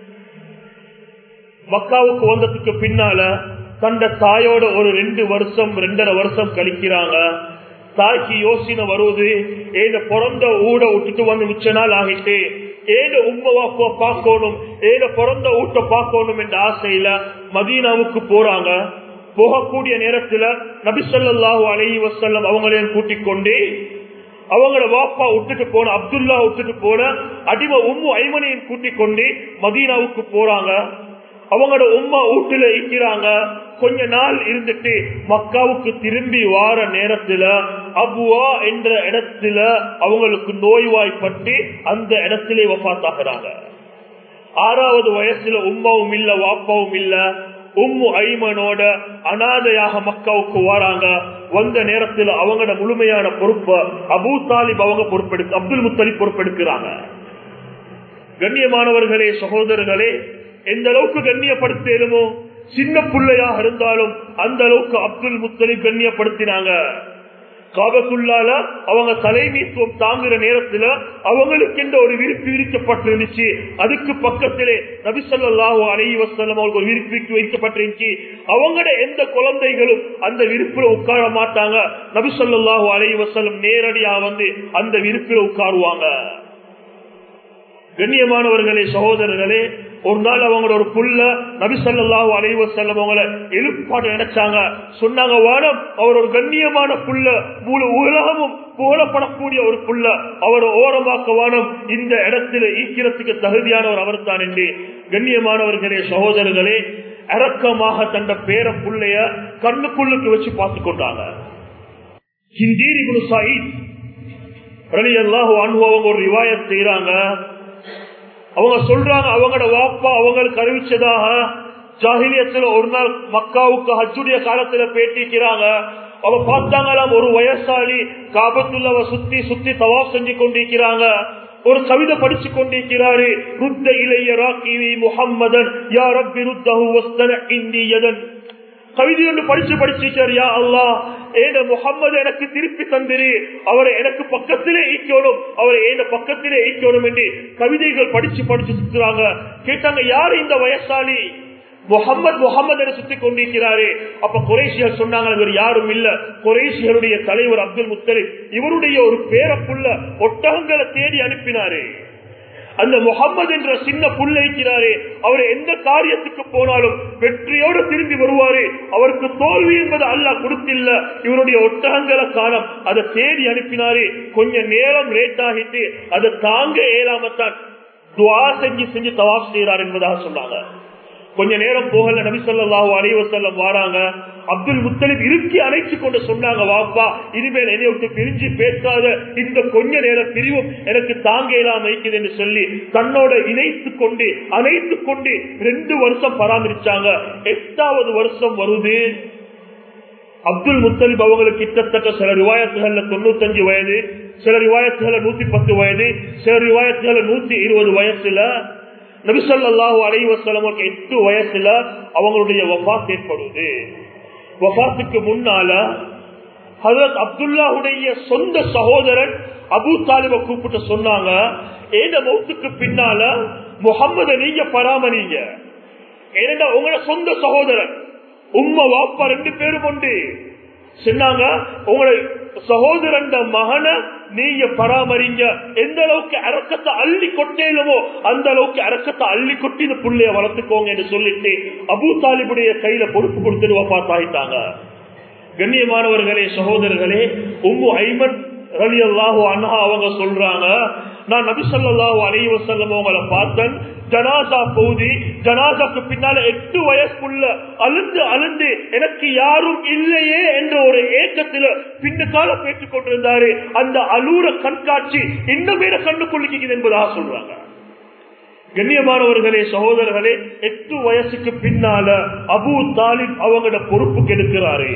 மக்காவுக்கு வந்ததுக்கு பின்னால தந்த தாயோட ஒரு ரெண்டு வருஷம் ரெண்டரை வருஷம் கழிக்கிறாங்க. தாய்க்கு யோசனை வருவது, ஏத பிறந்த ஊட விட்டுட்டு வந்து மிச்ச நாள் ஆகிட்டு ஏத உம்மவாக்குவ பார்க்கணும், ஏத பிறந்த ஊட்ட பார்க்கணும் என்ற ஆசையில மதீனாவுக்கு போறாங்க. போகக்கூடிய நேரத்துல நபி ஸல்லல்லாஹு அலைஹி வஸல்லம் அவங்களையும் கூட்டிக் கொண்டு அவங்களோட வாப்பா விட்டுட்டு போன அப்துல்லா விட்டுட்டு போன அடிமை உம்மு ஐமனையும் கூட்டிக் கொண்டு மதீனாவுக்கு போறாங்க. அவங்களோட உம்மா வீட்டுல இருக்கிறாங்க. கொஞ்ச நாள் இருந்துட்டு மக்காவுக்கு திரும்பி வார நேரத்துல அபுவா என்ற இடத்துல அவங்களுக்கு நோய்வாய்ப்பட்டு அந்த இடத்திலே வஃபாத்தாகிறாங்க. ஆறாவது வயசுல உம்மாவும் இல்ல வாப்பாவும் இல்ல. உம்மு ஐமனோட அனாதையாக மக்காவுக்கு வராங்க. வந்த நேரத்தில் அவங்களோட முழுமையான பொறுப்பை அபூ தாலிப் அவங்க பொறுப்பெடுக்க அப்துல் முத்தலிப் பொறுப்பெடுக்கிறாங்க. கண்ணியமானவர்களே, சகோதரர்களே, எந்த அளவுக்கு கண்ணியப்படுத்தலுமோ சின்ன பிள்ளையாக இருந்தாலும் அந்த அளவுக்கு அப்துல் முத்தலிப் கண்ணியப்படுத்தினாங்க. காபத்துள்ளால அவங்க தலைமைத்துவம் தாங்குற நேரத்துல அவங்களுக்கு என்ற ஒரு விரிப்பு விரிக்கப்பட்டிருந்துச்சு. அதுக்கு பக்கத்திலே நபி ஸல்லல்லாஹு அலைஹி வஸல்லம் அவங்களுக்கு ஒரு விரிப்பு வைக்கப்பட்டிருந்துச்சு. அவங்களோட எந்த குழந்தைகளும் அந்த விரிப்புல உட்கார மாட்டாங்க. நபி ஸல்லல்லாஹு அலைஹி வஸல்லம் நேரடியா வந்து அந்த விரிப்புல உட்காருவாங்க. கண்ணியமானவர்களே, சகோதரர்களே, ஒரு நாள் அவங்களோட ஒரு புள்ள நபி ஸல்லல்லாஹு அலைஹி வஸல்லம் அவங்கள எழுப்பாடு நினைச்சாங்க. சொன்னாங்க, வானம் அவர் ஒரு கண்ணியமான புள்ள, முழு உலகமும் புகழப்படக்கூடிய ஒரு புள்ள, அவரை ஓரமாக்க வானம், இந்த இடத்துல ஈக்கிறதுக்கு தகுதியானவர் அவர் தான் என்று. கண்ணியமானவர்களே, சகோதரர்களே, இரக்கமாக தந்த பேர புள்ளைய கண்ணுக்குள்ளுக்கு வச்சு பார்த்து கொண்டாங்க. ஹிந்தீர் இப்னு சயீத் ரலியல்லாஹு அன்ஹு அவங்க ஒரு ரிவாயத் செய்றாங்க. அவங்க சொல்றாங்க, அவங்களோட வாப்பா அவங்களுக்கு அறிவிச்சதாக ஜாஹிலியத்துல ஒரு நாள் மக்காவுக்கு ஹஜ்ஜுடைய காலத்துல பேட்டிக்கிறாங்க. அவ பார்த்தாங்களாம், ஒரு வயசாளி காபத்துள்ளவ சுத்தி சுத்தி தவாப் செஞ்சு கொண்டிருக்கிறாங்க. ஒரு கவிதை படிச்சு கொண்டிருக்கிறாரு, ருத்த இளைய ராக்கிவி முஹம்மதன் யா ரப்பி ருத்தஹு வஸ்தன இந்தியதன். கவிதை ஒன்று படிச்சு படிச்சிருக்காரு, யா அல்லாஹ் ஏன முகம்மது எனக்கு திருப்பி தந்திரு, அவரை எனக்கு பக்கத்திலே ஈக்கணும், அவரை ஏன பக்கத்திலே ஈக்கணும் என்று கவிதைகள் படிச்சு படிச்சு சுத்துறாங்க. கேட்டாங்க, யாரு இந்த வயசாளி? முகம்மது முகம்மது என சுத்தி கொண்டிருக்கிறாரே. அப்ப குறைஷியர் சொன்னாங்க, இவர் யாரும் இல்ல, குறைஷியருடைய தலைவர் அப்துல் முத்தலிப். இவருடைய ஒரு பேரப்புள்ள ஒட்டகங்களை தேடி அனுப்பினாரு. அந்த முகம்மது என்ற சின்ன புள்ள இருக்கிறாரே, அவர் எந்த காரியத்துக்கு போனாலும் வெற்றியோடு திரும்பி வருவாரு. அவருக்கு தோல்வி என்பது அல்லாஹ் கொடுத்தில்ல, இவருடைய ஒட்டகங்களை காணம், அதை தேடி அனுப்பினாரு. கொஞ்ச நேரம் லேட் ஆகிட்டு அதை தாங்க இயலாமத்தான் துஆ செஞ்சு செஞ்சு தவாஃப் செய்கிறார் என்பதாக சொன்னாங்க. கொஞ்ச நேரம் போகல, நபி ஸல்லல்லாஹு அலைஹி வஸல்லம் வராங்க. அப்துல் முத்தலிப் இறுக்கி அணைச்சு கொண்டு சொன்னாங்க, வாப்பா இனிமேல் என்னை விட்டு பிரிஞ்சு பேசாத, இந்த கொஞ்ச நேரம் பிரிவும் எனக்கு தாங்க இல்லாம இருக்குது என்று சொல்லி தன்னோட இணைத்து கொண்டு அணைத்து கொண்டு ரெண்டு வருஷம் பராமரிச்சாங்க. எட்டாவது வருஷம் வருது. அப்துல் முத்தலிப் அவங்களுக்கு கிட்டத்தட்ட சில ரிவாயத்துகள்ல தொண்ணூத்தஞ்சு வயது, சில ரிவாயத்துகள்ல நூத்தி பத்து வயது, சில ரிவாயத்துகள்ல நூத்தி இருபது வயசுல நபி ஸல்லல்லாஹு அலைஹி வஸல்லம் எட்டு வயசுல அவங்களுடைய வஃபாத் ஏற்படுது. வஃபாத்துக்கு முன்னால ஹஜ்ரத் அப்துல்லாஹுடைய சொந்த சகோதரன் அபூ தாலிபை கூப்பிட்டு சொன்னாங்க, ஏன மௌத்துக்கு பின்னால முஹம்மதை நீங்க பராமரிங்க, ஏனென்றா உங்களோட சொந்த சகோதரன் உம்மா வாப்பா ரெண்டு பேரும் உண்டு சொன்னாங்க, உங்களை சகோதரன் மகனை நீங்க பராமரிங்க, எந்த அளவுக்கு அரக்கத்தை அள்ளி கொட்டேலுமோ அந்த அளவுக்கு அரக்கத்தை அள்ளி கொட்டி இந்த புள்ளைய வளர்த்துக்கோங்க என்று சொல்லிட்டு அபூ தாலிபுடைய கையில பொறுப்பு கொடுத்துட்டு வஃபாத் ஆயிட்டாங்க. கண்ணியமானவர்களே, சகோதரர்களே, உம்மு ஐமன் ரலியல்லாஹு அன்ஹா அவங்க சொல்றாங்க, நான் நபி ஸல்லல்லாஹு அலைஹி வஸல்லம் அவங்களை பார்த்தேன், ஜனாசா போதி, ஜனாசாக்கு பின்னால எட்டு வயசுக்குள்ள அழுந்து அழுந்து எனக்கு யாரும் இல்லையே என்ற ஒரு ஏக்கத்துல பின்னுக்கால பேசிக் கொண்டிருந்தாரு. அந்த அலூர கண்காட்சி இன்னுமே கண்டுகொள்ளிக்குது என்பதாக சொல்றாங்க. கண்ணியமானவர்களே, சகோதரர்களே, எட்டு வயசுக்கு பின்னால அபூ தாலிப் அவங்களோட பொறுப்புக்கு எடுக்கிறாரு.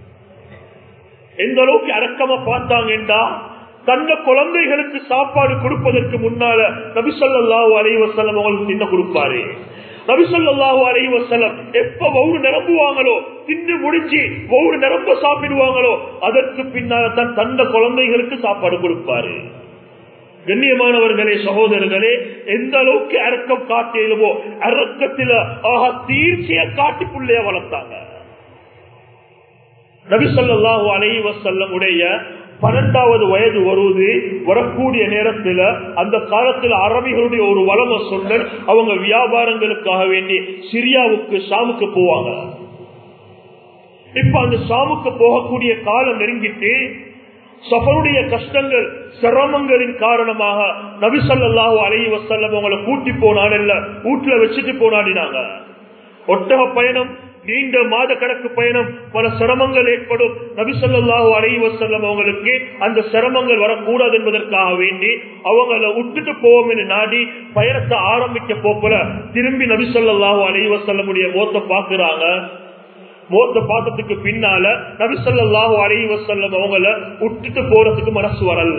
எந்த அளவுக்கு அடக்கமா பார்த்தாங்கன்றா, தன்ன குழந்தைகளுக்கு சாப்பாடு கொடுப்பதற்கு முன்னால நபி ஸல்லல்லாஹு அலைஹி வஸல்லம் அவங்களுக்கு என்ன கொடுப்பாரு? நபி ஸல்லல்லாஹு அலைஹி வஸல்லம் எப்ப வவுறு நிரம்புவாங்களோ, தின்னு முடிஞ்சு வவுறு நிரம்ப சாப்பிடுவாங்களோ, அதற்கு பின்னால தான் தன்ன குழந்தைகளுக்கு சாப்பாடு கொடுப்பாரு. கண்ணியமானவர்களே, சகோதரர்களே, எந்த அளவுக்கு அரக்கம் காட்டியலுமோ அரக்கத்தில ஆக தீர்ச்சிய காட்டி புள்ளைய வளர்த்தாங்க. நபி ஸல்லல்லாஹு அலைஹி வஸல்லம் உடைய பன்னெண்டாவது வயது வருவது வரக்கூடிய நேரத்தில் அந்த காலத்தில் அரபிகளுடைய ஒரு வளம சொன்னல், அவங்க வியாபாரங்களுக்காக வேண்டி சிரியாவுக்கு ஷாமுக்கு போவாங்க. இப்ப அந்த ஷாமுக்கு போகக்கூடிய காலம் நெருங்கிட்டு சஃபருடைய கஷ்டங்கள் சிரமங்களின் காரணமாக நபி ஸல்லல்லாஹு அலைஹி வஸல்லம் அவங்களை கூட்டி போனாடல்ல, வீட்டுல வச்சுட்டு போனாடினாங்க. ஒட்டக பயணம், நீண்ட மாத கணக்கு பயணம், பல சிரமங்கள் ஏற்படும். நபி ஸல்லல்லாஹு அலைஹி வஸல்லம் அவங்களுக்கு அந்த சிரமங்கள் வரக்கூடாது என்பதற்காக வேண்டி அவங்களை விட்டுட்டு போவோம் என்று நாடி பயணத்தை ஆரம்பிக்க போல திரும்பி நபி ஸல்லல்லாஹு அலைஹி வஸல்லம் உடைய மோத்த பாக்குறாங்க. மோத்த பார்த்ததுக்கு பின்னால நபி ஸல்லல்லாஹு அலைஹி வஸல்லம் அவங்களை விட்டுட்டு போறதுக்கு மனசு வரல.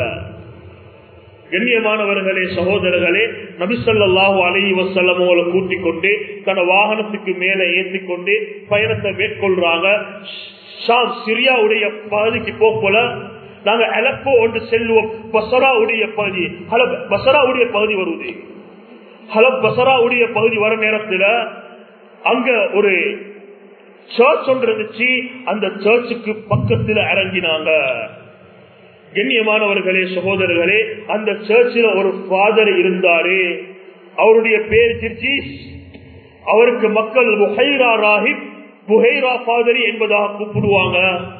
கண்ணியமானவர்களே, சகோதரர்களே, நபி ஸல்லல்லாஹு அலைஹி வஸல்லம் அவங்களை கூட்டிக் கொண்டு தன் வாகனத்துக்கு மேலே ஏற்றிக் கொண்டு பயணத்தை மேற்கொள்றாங்க. ஷாம் சிரியாவுடைய பகுதிக்கு போல நாங்க அலப்போ ஒன்று செல்வோம். பசராவுடைய பகுதி, ஹலப் பசராவுடைய பகுதி வருவது. ஹலப் பசராவுடைய பகுதி வர நேரத்தில் அங்க ஒரு சர்ச் ஒன்று இருந்துச்சு. அந்த சர்ச்சுக்கு பக்கத்தில் இறங்கினாங்க. கண்ணியமானவர்களே, சகோதரர்களே, அந்த சர்ச்சில் ஒரு ஃபாதர் இருந்தாரு. அவருடைய பேர் ஜிர்ஜீஸ். அவருக்கு மக்கள் புஹைரா ராஹிப், புஹைரா ஃபாதரி என்பதாக கூப்பிடுவாங்க.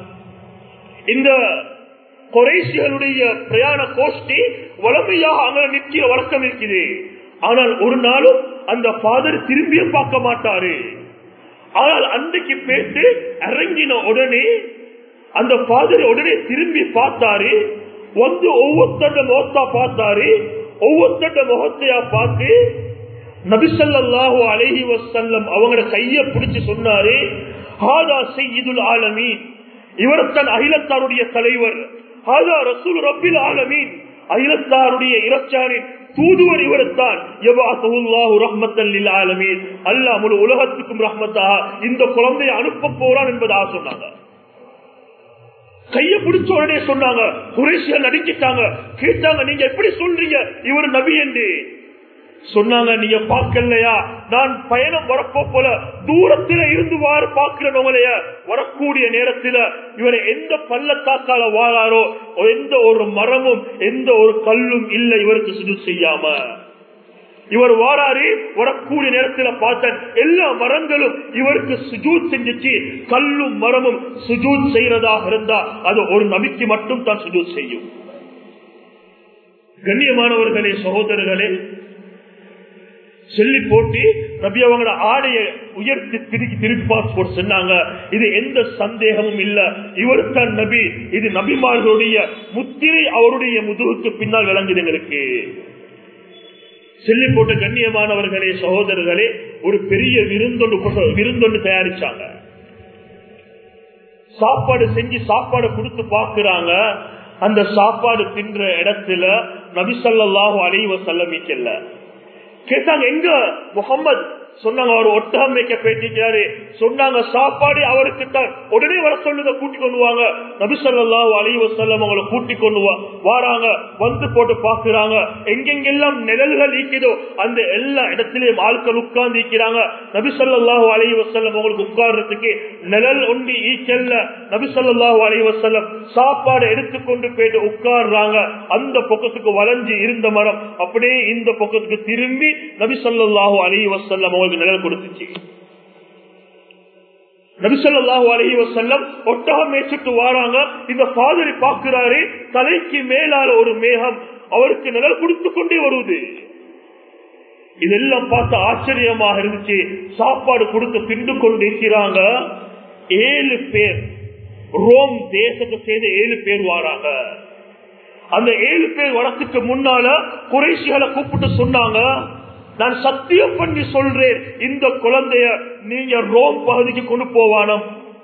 இந்த குறைஷிகளுடைய பிரயாண கோஷ்டி வளமையாக அங்க நிற்கிற வழக்கம் இருக்குது. ஆனால் ஒரு நாளும் அந்த ஃபாதர் திரும்பியும் பார்க்க மாட்டாரு. ஆனால் அன்றைக்கு பேசி இறங்கின உடனே அந்த ஃபாதர் உடனே திரும்பி பார்த்தாரு. வந்து ஒவ்வொருத்தட முகத்தா பார்த்தாரு. ஒவ்வொருத்தட முகத்தையா பார்த்து நபி ஸல்லல்லாஹு அலைஹி வஸல்லம் அவங்களோட கையை பிடிச்சு சொன்னாரு, ஹாதா சய்யிதுல் ஆலமீன், இவர்தான் அகிலத்தாருடைய தலைவர். ஹாதா ரசூல் ரப்பில் ஆலமீன், அகிலத்தாருடைய இரட்சாரின் தூதுவர் இவர்தான். யபஅத்துல்லாஹு ரஹ்மத்தல் லில் ஆலமீன், அல்லாஹ் முழு உலகத்துக்கும் ரஹ்மத்தாக இந்த குழந்தையை அனுப்ப போறான் என்பதாக சொன்னாங்க. கைய பிடிச்ச உடனே சொன்னாங்க, குறைஷிகள் நடிக்கிட்டாங்க. கேட்டாங்க, நீங்க எப்படி சொல்றீங்க இவர் நபி என்று? சொன்னாங்க, நீங்க பார்க்கலையா, நான் பயணம் வரப்போ போல தூரத்தில இருந்து வாரு பார்க்கிறவங்களைய, வரக்கூடிய நேரத்தில் இவரை எந்த பள்ளத்தாக்கால வாழாரோ எந்த ஒரு மரமும் எந்த ஒரு கல்லும் இல்லை இவருக்கு சுஜூத் செய்யாம. இவர் வாராரு, வரக்கூடிய நேரத்தில் பார்த்த எல்லா மரங்களும் இவருக்கு சுஜூத் செஞ்சிச்சு. கல்லும் மரமும் சுஜூத் செய்யறதாக இருந்தா அது ஒரு நபிக்கு மட்டும் தான் சுஜூத் செய்யும். கண்ணியமானவர்களே, சகோதரர்களே, சொல்லி போட்டு நபி அவங்களோட ஆடையை உயர்த்தி திருப்பி திருப்பி பாஸ்போர்ட் சொன்னாங்க, இது எந்த சந்தேகமும் இல்ல, இவர் தான் நபி. இது நபிமார்களுடைய முத்திரை அவருடைய முதுகுக்கு பின்னால் விளங்குது எங்களுக்கு. சொல்லி போட்ட கண்ணியமானவர்களே, சகோதரர்களே, ஒரு பெரிய விருந்தொன்று விருந்தொன்று தயாரிச்சாங்க. சாப்பாடு செஞ்சு சாப்பாடு கொடுத்து பாக்குறாங்க. அந்த சாப்பாடு தின்ற இடத்துல நபி ஸல்லல்லாஹு அலைஹி வஸல்லம் இல்ல. கேட்டாங்க, எங்க முகம்மது? சொன்னாங்க, அவர் ஒட்டகம் வைக்க பேட்டிக்கிறாரு. சொன்னாங்க, சாப்பாடு அவருக்கு தான், உடனே வர சொல்லுங்க, கூட்டி கொண்டு வாங்க. நபி ஸல்லல்லாஹு அலைஹி வஸல்லம் அவங்களை கூட்டி கொண்டு வாராங்க. வந்து போட்டு பாக்குறாங்க, எங்கெங்கெல்லாம் நிழல்கள் ஈக்குதோ அந்த எல்லா இடத்திலேயும் ஆட்கள் உட்கார்ந்து ஈக்கிறாங்க. நபி ஸல்லல்லாஹு அலைஹி வஸல்லம் அவங்களுக்கு உட்கார்றதுக்கு நிழல் ஒண்டி ஈக்கல்ல. நபி ஸல்லல்லாஹு அலைஹி வஸல்லம் சாப்பாடு எடுத்துக்கொண்டு போயிட்டு உட்கார்றாங்க. அந்த பக்கத்துக்கு வளைஞ்சு இருந்த மரம் அப்படியே இந்த பக்கத்துக்கு திரும்பி நபி ஸல்லல்லாஹு அலைஹி வஸல்லம் நிழல் கொடுத்துச்சு. நபி ஸல்லல்லாஹு அலைஹி வஸல்லம் ஒட்டகம் மேய்ச்சிட்டு வாராங்க. இந்த பாதிரி பார்க்கிறாரு, தலைக்கு மேலால ஒரு மேகம் அவருக்கு நிழல் கொடுத்து கொண்டே வருவது. இதெல்லாம் பார்த்து ஆச்சரியமாக இருந்துச்சு. சாப்பாடு கொடுத்து திண்டு கொண்டிருக்கிறாங்க. ஏழு பேர் ரோம் தேசத்தை சேர்ந்த ஏழு பேர் வாராங்க. அந்த ஏழு பேர் வரத்துக்கு முன்னால குறைஷிகளை கூப்பிட்டு சொன்னாங்க, நான் சத்தியம் பண்ணி சொல்றேன், இந்த குழந்தைய நீங்க ரோம் பகுதிக்கு கொண்டு போவானம்.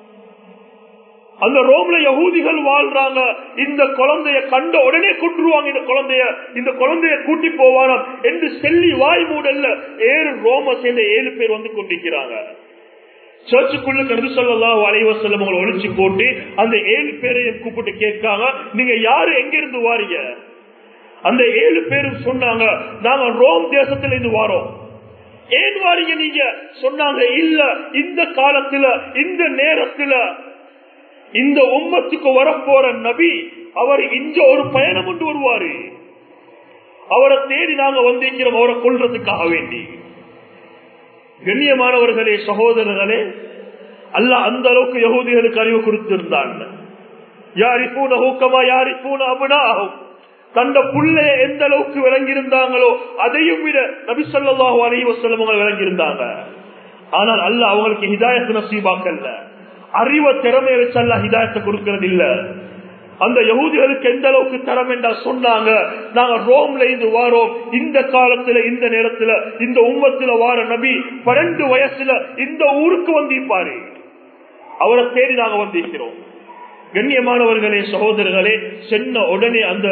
அந்த ரோம்ல யகூதிகள் வாழ்றாங்க. இந்த குழந்தைய கண்ட உடனே கொண்டுருவாங்க. இந்த குழந்தைய இந்த குழந்தைய கூட்டி போவானம் என்று சொல்லி வாய் மூடல்ல ஏழு ரோம சேர்ந்த ஏழு பேர் வந்து கொண்டிருக்கிறாங்க. சர்ச்சுக்குள்ள நபி ஸல்லல்லாஹு அலைஹி வஸல்லம் அவங்களை ஒழிச்சு போட்டு அந்த ஏழு பேரையும் கூப்பிட்டு கேட்காங்க, நீங்க யாரு, எங்க இருந்து வாரீங்க? அந்த ஏழு பேரும் சொன்னாங்க, நாங்க ரோம் தேசத்துல இருந்து வாரோம். ஏன் வாரீங்க நீங்க? சொன்னாங்க, இல்ல, இந்த காலத்துல இந்த நேரத்துல இந்த உம்மத்துக்கு வரப்போற நபி அவர் இங்க ஒரு பயணம் கொண்டு வருவாரு, அவரை தேடி நாங்க வந்திருக்கிறோம், அவரை கொல்றதுக்காக வேண்டி. கண்ணியமானவர்களே, சகோதரர்களே, அல்லாஹ் அந்த அளவுக்கு யகூதிகளுக்கு அறிவு கொடுத்திருந்தான். யாரிஃபூனஹு கமா யாரிஃபூன அப்னாஹும், தந்த புள்ளைய எந்த அளவுக்கு விளங்கியிருந்தாங்களோ அதையும் விட நபி ஸல்லல்லாஹு அலைஹி வஸல்லம் அவங்க விளங்கியிருந்தாங்க. ஆனால் அல்லாஹ் அவங்களுக்கு ஹிதாயத் நசீபாக்கல்ல. அறிவை திறமையை வச்சு அல்லாஹ் ஹிதாயத்தை கொடுக்கிறது இல்ல. அந்த யகூதிகளுக்கு எந்த அளவுக்கு தரம் என்றா சொன்னாங்க, நாங்க ரோம்ல இருந்து வாரோம், இந்த காலத்துல இந்த நேரத்துல இந்த உம்மத்துல வார நபி பன்னெண்டு வயசுல இந்த ஊருக்கு வந்திருப்பாரு, அவரை தேடி நாங்க வந்திருக்கிறோம். கண்ணியமானவர்களே, சகோதரர்களே, சென்ன உடனே அந்த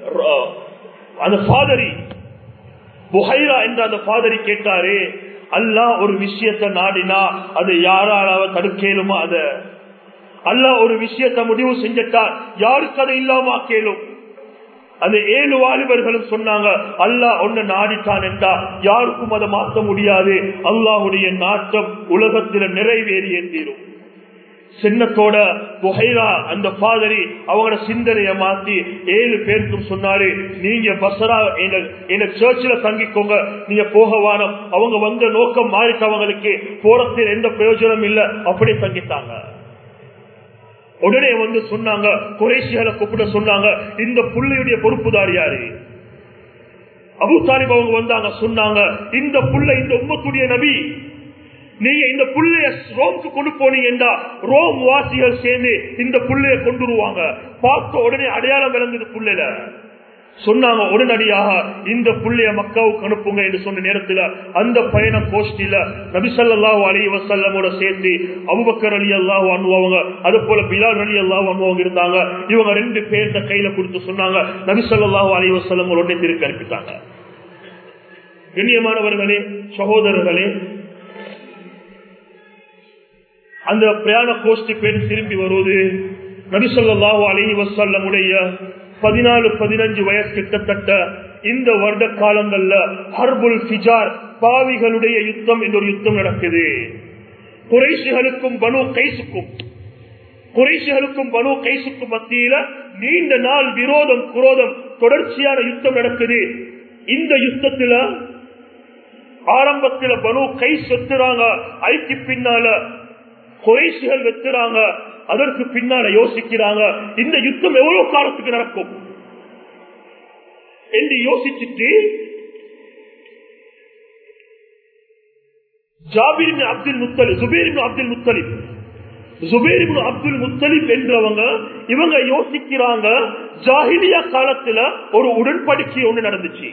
அந்த ஃபாதரி புஹைரா என்ற அந்த ஃபாதரி கேட்டாரு, அல்லாஹ் ஒரு விஷயத்தை நாடினா அது யாரால தடுக்கலுமா? அத அல்லாஹ் ஒரு விஷயத்தை முடிவு செஞ்சிட்டா யாருக்கு அதை இல்லாம கேளும். அந்த ஏழு வாலிபர்களும் சொன்னாங்க, அல்லாஹ் ஒன்னு நாடித்தான் என்றா யாருக்கும் அதை மாற்ற முடியாது, அல்லாஹுடைய நாட்டம் உலகத்தில் நிறைவேறி என்றிரும். சின்னத்தோட புகைரா அந்த பாதரி அவங்களோட சிந்தனையை மாத்தி ஏழு பேருக்கும் சொன்னாரு, நீங்க பஸ்ரா எங்க சர்ச்சில் தங்கிக்கோங்க, நீங்க போக வானம். அவங்க வந்த நோக்கம் மாறிட்டு அவங்களுக்கு போறத்தில் எந்த பிரயோஜனம் இல்ல, அப்படியே தங்கிட்டாங்க. உடனே வந்து சொன்னாங்க, குறைஷிகளை கூப்பிட சொன்னாங்க, இந்த புள்ளையுடைய பொறுப்புதாரி யாரு? அபூ தாலிப் அவங்க வந்தாங்க, சொன்னாங்க, இந்த புள்ளை இந்த உம்மத்துடைய நபி, நீங்க இந்த புள்ளைய ரோம்க்கு கொண்டு போனீங்கன்னா ரோம் வாசிகள் சேர்ந்து இந்த புள்ளைய கொண்டுருவாங்க. பார்த்த உடனே அடையாளம் விளங்குது புள்ளையில. சொன்னாங்க, உடனடியாக இந்த புள்ளைய மக்காவுக்கு அனுப்புங்க என்று சொன்ன நேரத்தில் அந்த பயண கோஷ்டியில நபி ஸல்லல்லாஹு அலைஹி வஸல்லமோட சேர்த்து அபூபக்கர் ரலியல்லாஹு அன்ஹு அவங்க, அது போல பிலால் ரலியல்லாஹு அன்ஹு அவங்க இருந்தாங்க. இவங்க ரெண்டு பேர்த்த கையில கொடுத்து சொன்னாங்க, நபி ஸல்லல்லாஹு அலைஹி வஸல்லம் உடனே திருப்பி அனுப்பிட்டாங்க. கண்ணியமானவர்களே, சகோதரர்களே, அந்த பிரயாண கோஷ்டி பேர் திரும்பி வருவது நபி ஸல்லல்லாஹு அலைஹி வஸல்லம் உடைய பதினாலு பதினஞ்சு வயசு கிட்டத்தட்ட இந்த வருட காலங்கள்ல ஹர்புல் ஃபிஜார் பாவிகளுடைய யுத்தம் என்ற ஒரு யுத்தம் நடக்குது. குறைஷிகளுக்கும் பனு கைசுக்கும் குறைஷிகளுக்கும் பனு கைசுக்கும் மத்தியில நீண்ட நாள் விரோதம் குரோதம் தொடர்ச்சியான யுத்தம் நடக்குது. இந்த யுத்தத்துல ஆரம்பத்துல பனு கைஸ் வெத்துறாங்க, ஐக்கு பின்னால குறைஷிகள் வெத்துறாங்க. அதற்கு பின்னால யோசிக்கிறாங்க இந்த யுத்தம் எவ்வளவு காலத்துக்கு நடக்கும் என்று யோசிச்சுட்டு ஜாபிர் இப்னு அப்துல் முத்தலிப் ஜுபைர் இப்னு அப்துல் முத்தலிப் ஜுபைர் இப்னு அப்துல் முத்தலிப் என்றவங்க இவங்க யோசிக்கிறாங்க ஜாஹிலியா காலத்துல ஒரு உடன்படிக்கை ஒன்று நடந்துச்சு.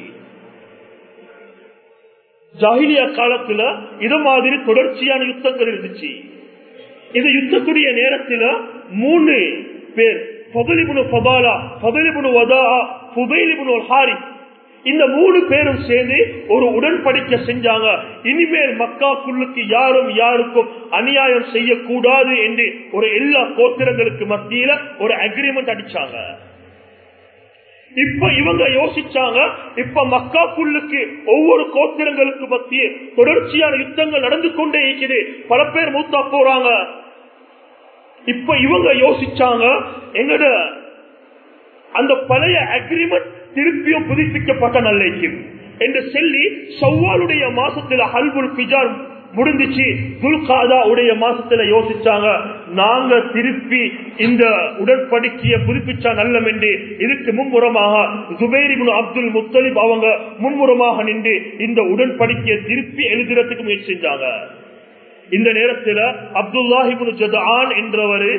ஜாஹிலியா காலத்துல இது மாதிரி தொடர்ச்சியான யுத்தங்கள் இருந்துச்சு. இந்த யுத்தத்துடைய நேரத்தில் மூணு பேர் இந்த மூணு பேரும் சேர்ந்து ஒரு உடன்படிக்கை செஞ்சாங்க. இனிமேல் மக்காக்குள்ளுக்கு யாரும் யாருக்கும் அநியாயம் செய்யக்கூடாது என்று ஒரு எல்லா கோத்திரங்களுக்கு மத்தியில ஒரு அக்ரிமெண்ட் அடிச்சாங்க. இப்ப இவங்க யோசிச்சாங்க இப்ப மக்காக்குள்ளுக்கு ஒவ்வொரு கோத்திரங்களுக்கு மத்திய தொடர்ச்சியான யுத்தங்கள் நடந்து கொண்டே இருக்குது, பல பேர் மூத்தா போறாங்க. இப்ப இவங்க யோசிச்சாங்க எங்கட அந்த பழைய அக்ரிமெண்ட் திருப்பியும் புதுப்பிக்கப்பட்ட நல்லைக்கு என்று சொல்லி ஷவ்வாலுடைய மாசத்துல ஹல்புல் ஃபிஜார் முடிஞ்சிச்சு. துல்காதா உடைய மாசத்துல யோசிச்சாங்க நாங்க திருப்பி இந்த உடன்படிக்கையை புதுப்பிச்சா நல்லம் என்று இதுக்கு முன்புறமாக ஜுபைர் இப்னு அப்துல் முத்தலிப் அவங்க முன்புறமாக நின்று இந்த உடன்படிக்கையை திருப்பி எழுதுறதுக்கு முயற்சி செஞ்சாங்க. இந்த நேரத்தில் அப்துல்லாஹ் இப்னு ஜதான் என்றவர்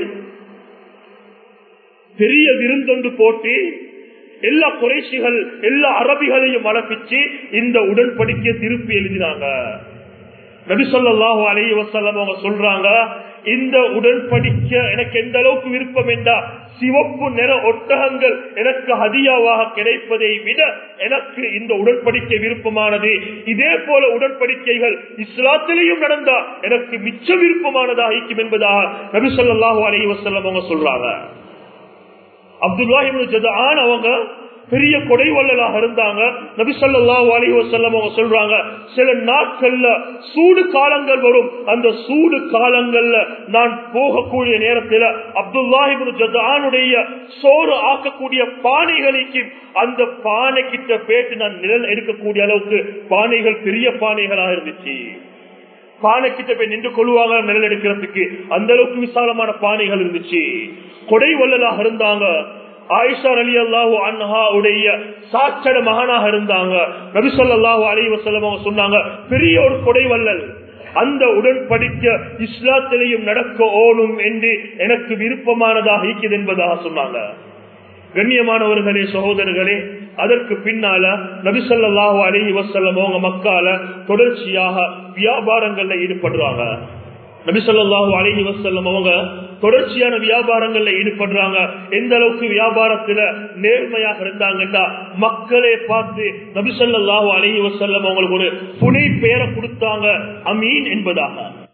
பெரிய விருந்தொண்டு போட்டு எல்லா குறைஷிகள் எல்லா அரபிகளையும் அழைப்பிச்சு இந்த உடன்படிக்கையை திருப்பி எழுதினாங்க. நபி ஸல்லல்லாஹு அலைஹி வஸல்லம் அவங்க சொல்றாங்க இந்த உடன்படிக்கை எனக்கு எந்த அளவுக்கு விருப்பம் என்றா சிவப்பு நிற ஒட்டகங்கள் எனக்கு ஹதியாவாக கிடைப்பதை விட எனக்கு இந்த உடன்படிக்கை விருப்பமானது. இதே போல உடன்படிக்கைகள் இஸ்லாத்திலையும் நடந்தா எனக்கு மிச்ச விருப்பமானதாக இருக்கும் என்பதாக நபி ஸல்லல்லாஹு அலைஹி வஸல்லம் அவங்க சொல்றாங்க. அப்துல்லாஹ் இப்னு ஜதான் அவங்க பெரிய கொடை வள்ளலாக இருந்தாங்க. நபி ஸல்லல்லாஹு அலைஹி வஸல்லம் அவங்க சொல்றாங்க சில நாட்கள்ல சூடு காலங்கள் வரும், அந்த சூடு காலங்கள்ல நான் போகக்கூடிய நேரத்தில் அப்துல்லாஹ் இப்னு ஜதானுடைய சோறு ஆக்கக்கூடிய பானைகளுக்கு அந்த பானை கிட்ட பேட்டு நான் நிழல் எடுக்கக்கூடிய அளவுக்கு பானைகள் பெரிய பானைகளாக இருந்துச்சு. பானை கிட்ட போய் நின்று கொள்வாங்க நிழல் எடுக்கிறதுக்கு, அந்த அளவுக்கு விசாலமான பானைகள் இருந்துச்சு. கொடை வள்ளலாக இருந்தாங்க. ஆயிஷா ரலியல்லாஹு அன்ஹா உடைய சாட்சட மகனாக இருந்தாங்க. நபி ஸல்லல்லாஹு அலைஹி வஸல்லம் அவங்க சொன்னாங்க பெரிய ஒரு கொடை வள்ளல், அந்த உடன்படிக்கை இஸ்லாத்திலையும் நடக்க ஓடும் என்று எனக்கு விருப்பமானதாக இருக்குது என்பதாக சொன்னாங்க. கண்ணியமானவர்களே சகோதரர்களே, அதற்கு பின்னால நபி ஸல்லல்லாஹு அலைஹி வஸல்லம் அவங்க மக்கால தொடர்ச்சியாக வியாபாரங்கள்ல ஈடுபடுறாங்க. நபி ஸல்லல்லாஹு அலைஹி வஸல்லம் அவங்க தொடர்ச்சியான வியாபாரங்கள்ல ஈடுபடுறாங்க. எந்த அளவுக்கு வியாபாரத்துல நேர்மையாக இருந்தாங்கன்னா மக்களே பார்த்து நபி ஸல்லல்லாஹு அலைஹி வஸல்லம் அவங்களுக்கு ஒரு புனை பெயரை கொடுத்தாங்க, அமீன் என்பதாக.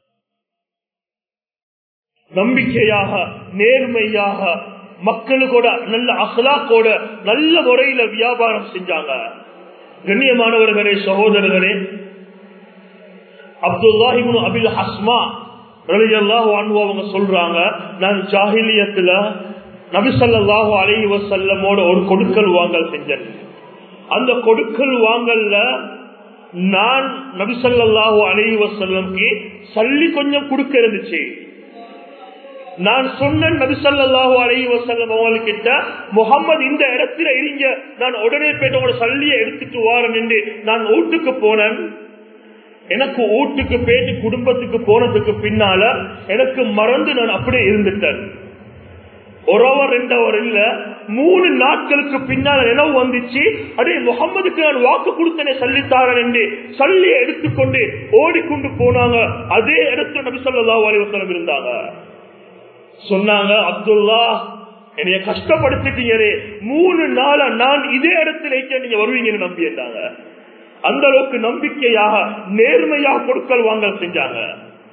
நம்பிக்கையாக நேர்மையாக மக்களுக்கோட நல்ல அஹ்லாக்கோட நல்ல முறையில வியாபாரம் செஞ்சாங்க. கண்ணியமானவர்களே சகோதரர்களே, அப்துல்லாஹ் இப்னு அபில் ஹஸ்மா ரலியல்லாஹு அன்ஹு அவங்க சொல்றாங்க நான் ஜாஹிலியத்துல நபி ஸல்லல்லாஹு அலைஹி வஸல்லமோட ஒரு கொடுக்கல் வாங்கல் செஞ்சேன். அந்த கொடுக்கல் வாங்கல்ல நான் நபி ஸல்லல்லாஹு அலைஹி வஸல்லம்க்கு சல்லி கொஞ்சம் கொடுக்க இருந்துச்சு. நான் சொன்ன நபி ஸல்லல்லாஹு அலைஹி வஸல்லம் அவங்ககிட்ட முஹம்மது இந்த இடத்துல இருங்க, நான் உடனே போயிட்டு உங்களோட சல்லியை எடுத்துட்டு வாரேன் என்று நான் வீட்டுக்கு போனேன். எனக்கு வீட்டுக்கு போயிட்டு குடும்பத்துக்கு போனதுக்கு பின்னால எனக்கு மறந்து நான் அப்படியே இருந்துட்டேன். ஒரு அவர் ரெண்டு அவர் இல்ல, மூணு நாட்களுக்கு பின்னால நினைவு வந்துச்சு, அதே முகம்மதுக்கு நான் வாக்கு கொடுத்தனே சல்லித்தாரன் என்று சல்லியை எடுத்துக்கொண்டு ஓடிக்கொண்டு போனாங்க. அதே இடத்துல நபி ஸல்லல்லாஹு அலைஹி வஸல்லம் இருந்தாங்க. சொன்னாங்க அப்துல்லா என்னைய கஷ்டப்படுத்திட்டீங்களே, மூணு நாளா நான் இதே இடத்துல நீங்க வருவீங்கன்னு நம்பிட்டாங்க. அந்த அளவுக்கு நம்பிக்கையாக நேர்மையாக கொடுக்கல் வாங்கல் செஞ்சாங்க.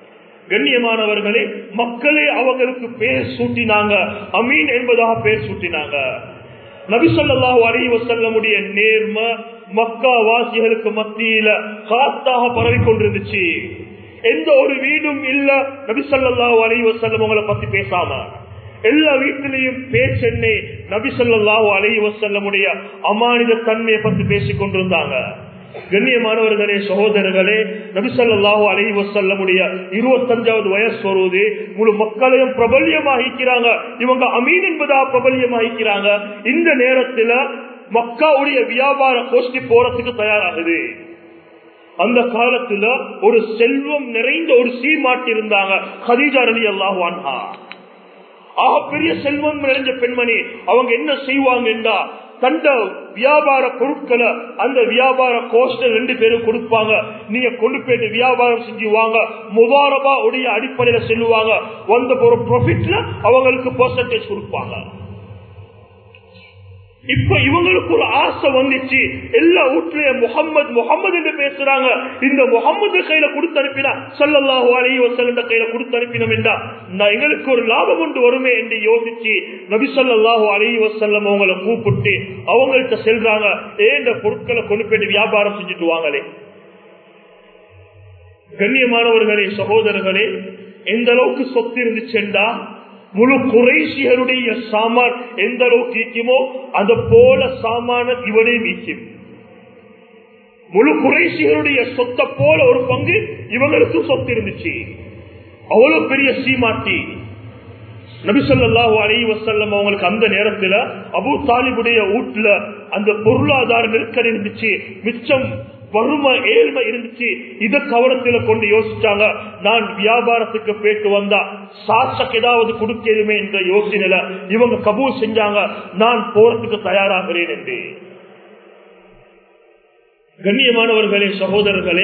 கண்ணியமானவர்களே, மக்களே அவங்களுக்கு பேர் சூட்டினாங்க, அமீன் என்பதாக பேர் சூட்டினாங்க. நபி ஸல்லல்லாஹு அலைஹி வஸல்லமுடைய நேர்மை மக்கா வாசிகளுக்கு மத்தியில காத்தாக பரவி கொண்டிருந்துச்சு. எந்த ஒரு வீடும் இல்ல நபி ஸல்லல்லாஹு அலைஹி வஸல்லம் அவங்களை பத்தி பேசாம. எல்லா வீட்டிலையும் பேச்சென்னை நபி ஸல்லல்லாஹு அலைஹி வஸல்லமுடைய அமானித தன்மையை பத்தி பேசிக் கொண்டிருந்தாங்க. கண்ணியமானவர்களே, சகோதரர்களே, நபி ஸல்லல்லாஹு அலைஹி வஸல்லமுடைய இருபத்தஞ்சாவது வயசு வருவது முழு மக்களையும் பிரபல்யமாகிக்கிறாங்க. இவங்க அமீன் என்பதா பிரபல்யமாகிக்கிறாங்க. இந்த நேரத்தில் மக்காவுடைய வியாபார கோஷ்டி போறதுக்கு தயாராகுது. அந்த காலத்துல ஒரு செல்வம் நிறைந்த ஒரு சீமாட்டி இருந்தாங்க, கதீஜா ரலியல்லாஹு அன்ஹா. ஆக பெரிய செல்வம் நிறைஞ்ச பெண்மணி. அவங்க என்ன செய்வாங்கன்னா, தந்த வியாபார பொருட்களை அந்த வியாபார கோஷ்ட ரெண்டு பேரும் கொடுப்பாங்க. நீங்க கொண்டு போயிட்டு வியாபாரம் செஞ்சு வாங்க, முபாரபா உடைய அடிப்படையில செல்லுவாங்க. வந்த ஒரு ப்ராஃபிட்ல அவங்களுக்கு பெர்சன்டேஜ் கொடுப்பாங்க. இப்ப இவங்களுக்கு ஒரு ஆசை வந்துச்சு. எல்லா வீட்லயும் முகம்மது முகம்மது என்று பேசுறாங்க. இந்த முகம்மது கையில கொடுத்து அனுப்பினா, ஸல்லல்லாஹு அலைஹி வஸல்லம் கையில கொடுத்து அனுப்பினோம் என்றா நான் எங்களுக்கு ஒரு லாபம் ஒன்று வருமே என்று யோசிச்சு நபி ஸல்லல்லாஹு அலைஹி வஸல்லம் அவங்களை கூப்பிட்டு அவங்கள்ட்ட செல்றாங்க, ஏன் பொருட்களை கொண்டு போயிட்டு வியாபாரம் செஞ்சுட்டு வாங்களே. கண்ணியமானவர்களே, சகோதரர்களே, எந்த அளவுக்கு சொத்து இருந்துச்சுண்டா முழு குறைஷியருடைய சாமான் எந்த அளவுக்கு நீக்குமோ அது போல சாமான இவனே நீக்கும். முழு குறைஷியருடைய சொத்தை போல ஒரு பங்கு இவங்களுக்கு சொத்து இருந்துச்சு. அவ்வளவு பெரிய சீமாட்டி. நபி ஸல்லல்லாஹு அலைஹி வஸல்லம் அவங்களுக்கு அந்த நேரத்துல அபூ தாலிபுடைய வீட்டுல அந்த பொருளாதார நெருக்கடி இருந்துச்சு, மிச்சம் வறுமை ஏழ்மை இருந்துச்சு. இத கவனத்துல கொண்டு யோசிச்சாங்க, நான் வியாபாரத்துக்கு போயிட்டு வந்தா சாட்சக்கு ஏதாவது கொடுக்கலுமே என்ற யோசனையில இவங்க கபூல் செஞ்சாங்க, நான் போறதுக்கு தயாராகிறேன் என்று. கண்ணியமானவர்களே, சகோதரர்களே,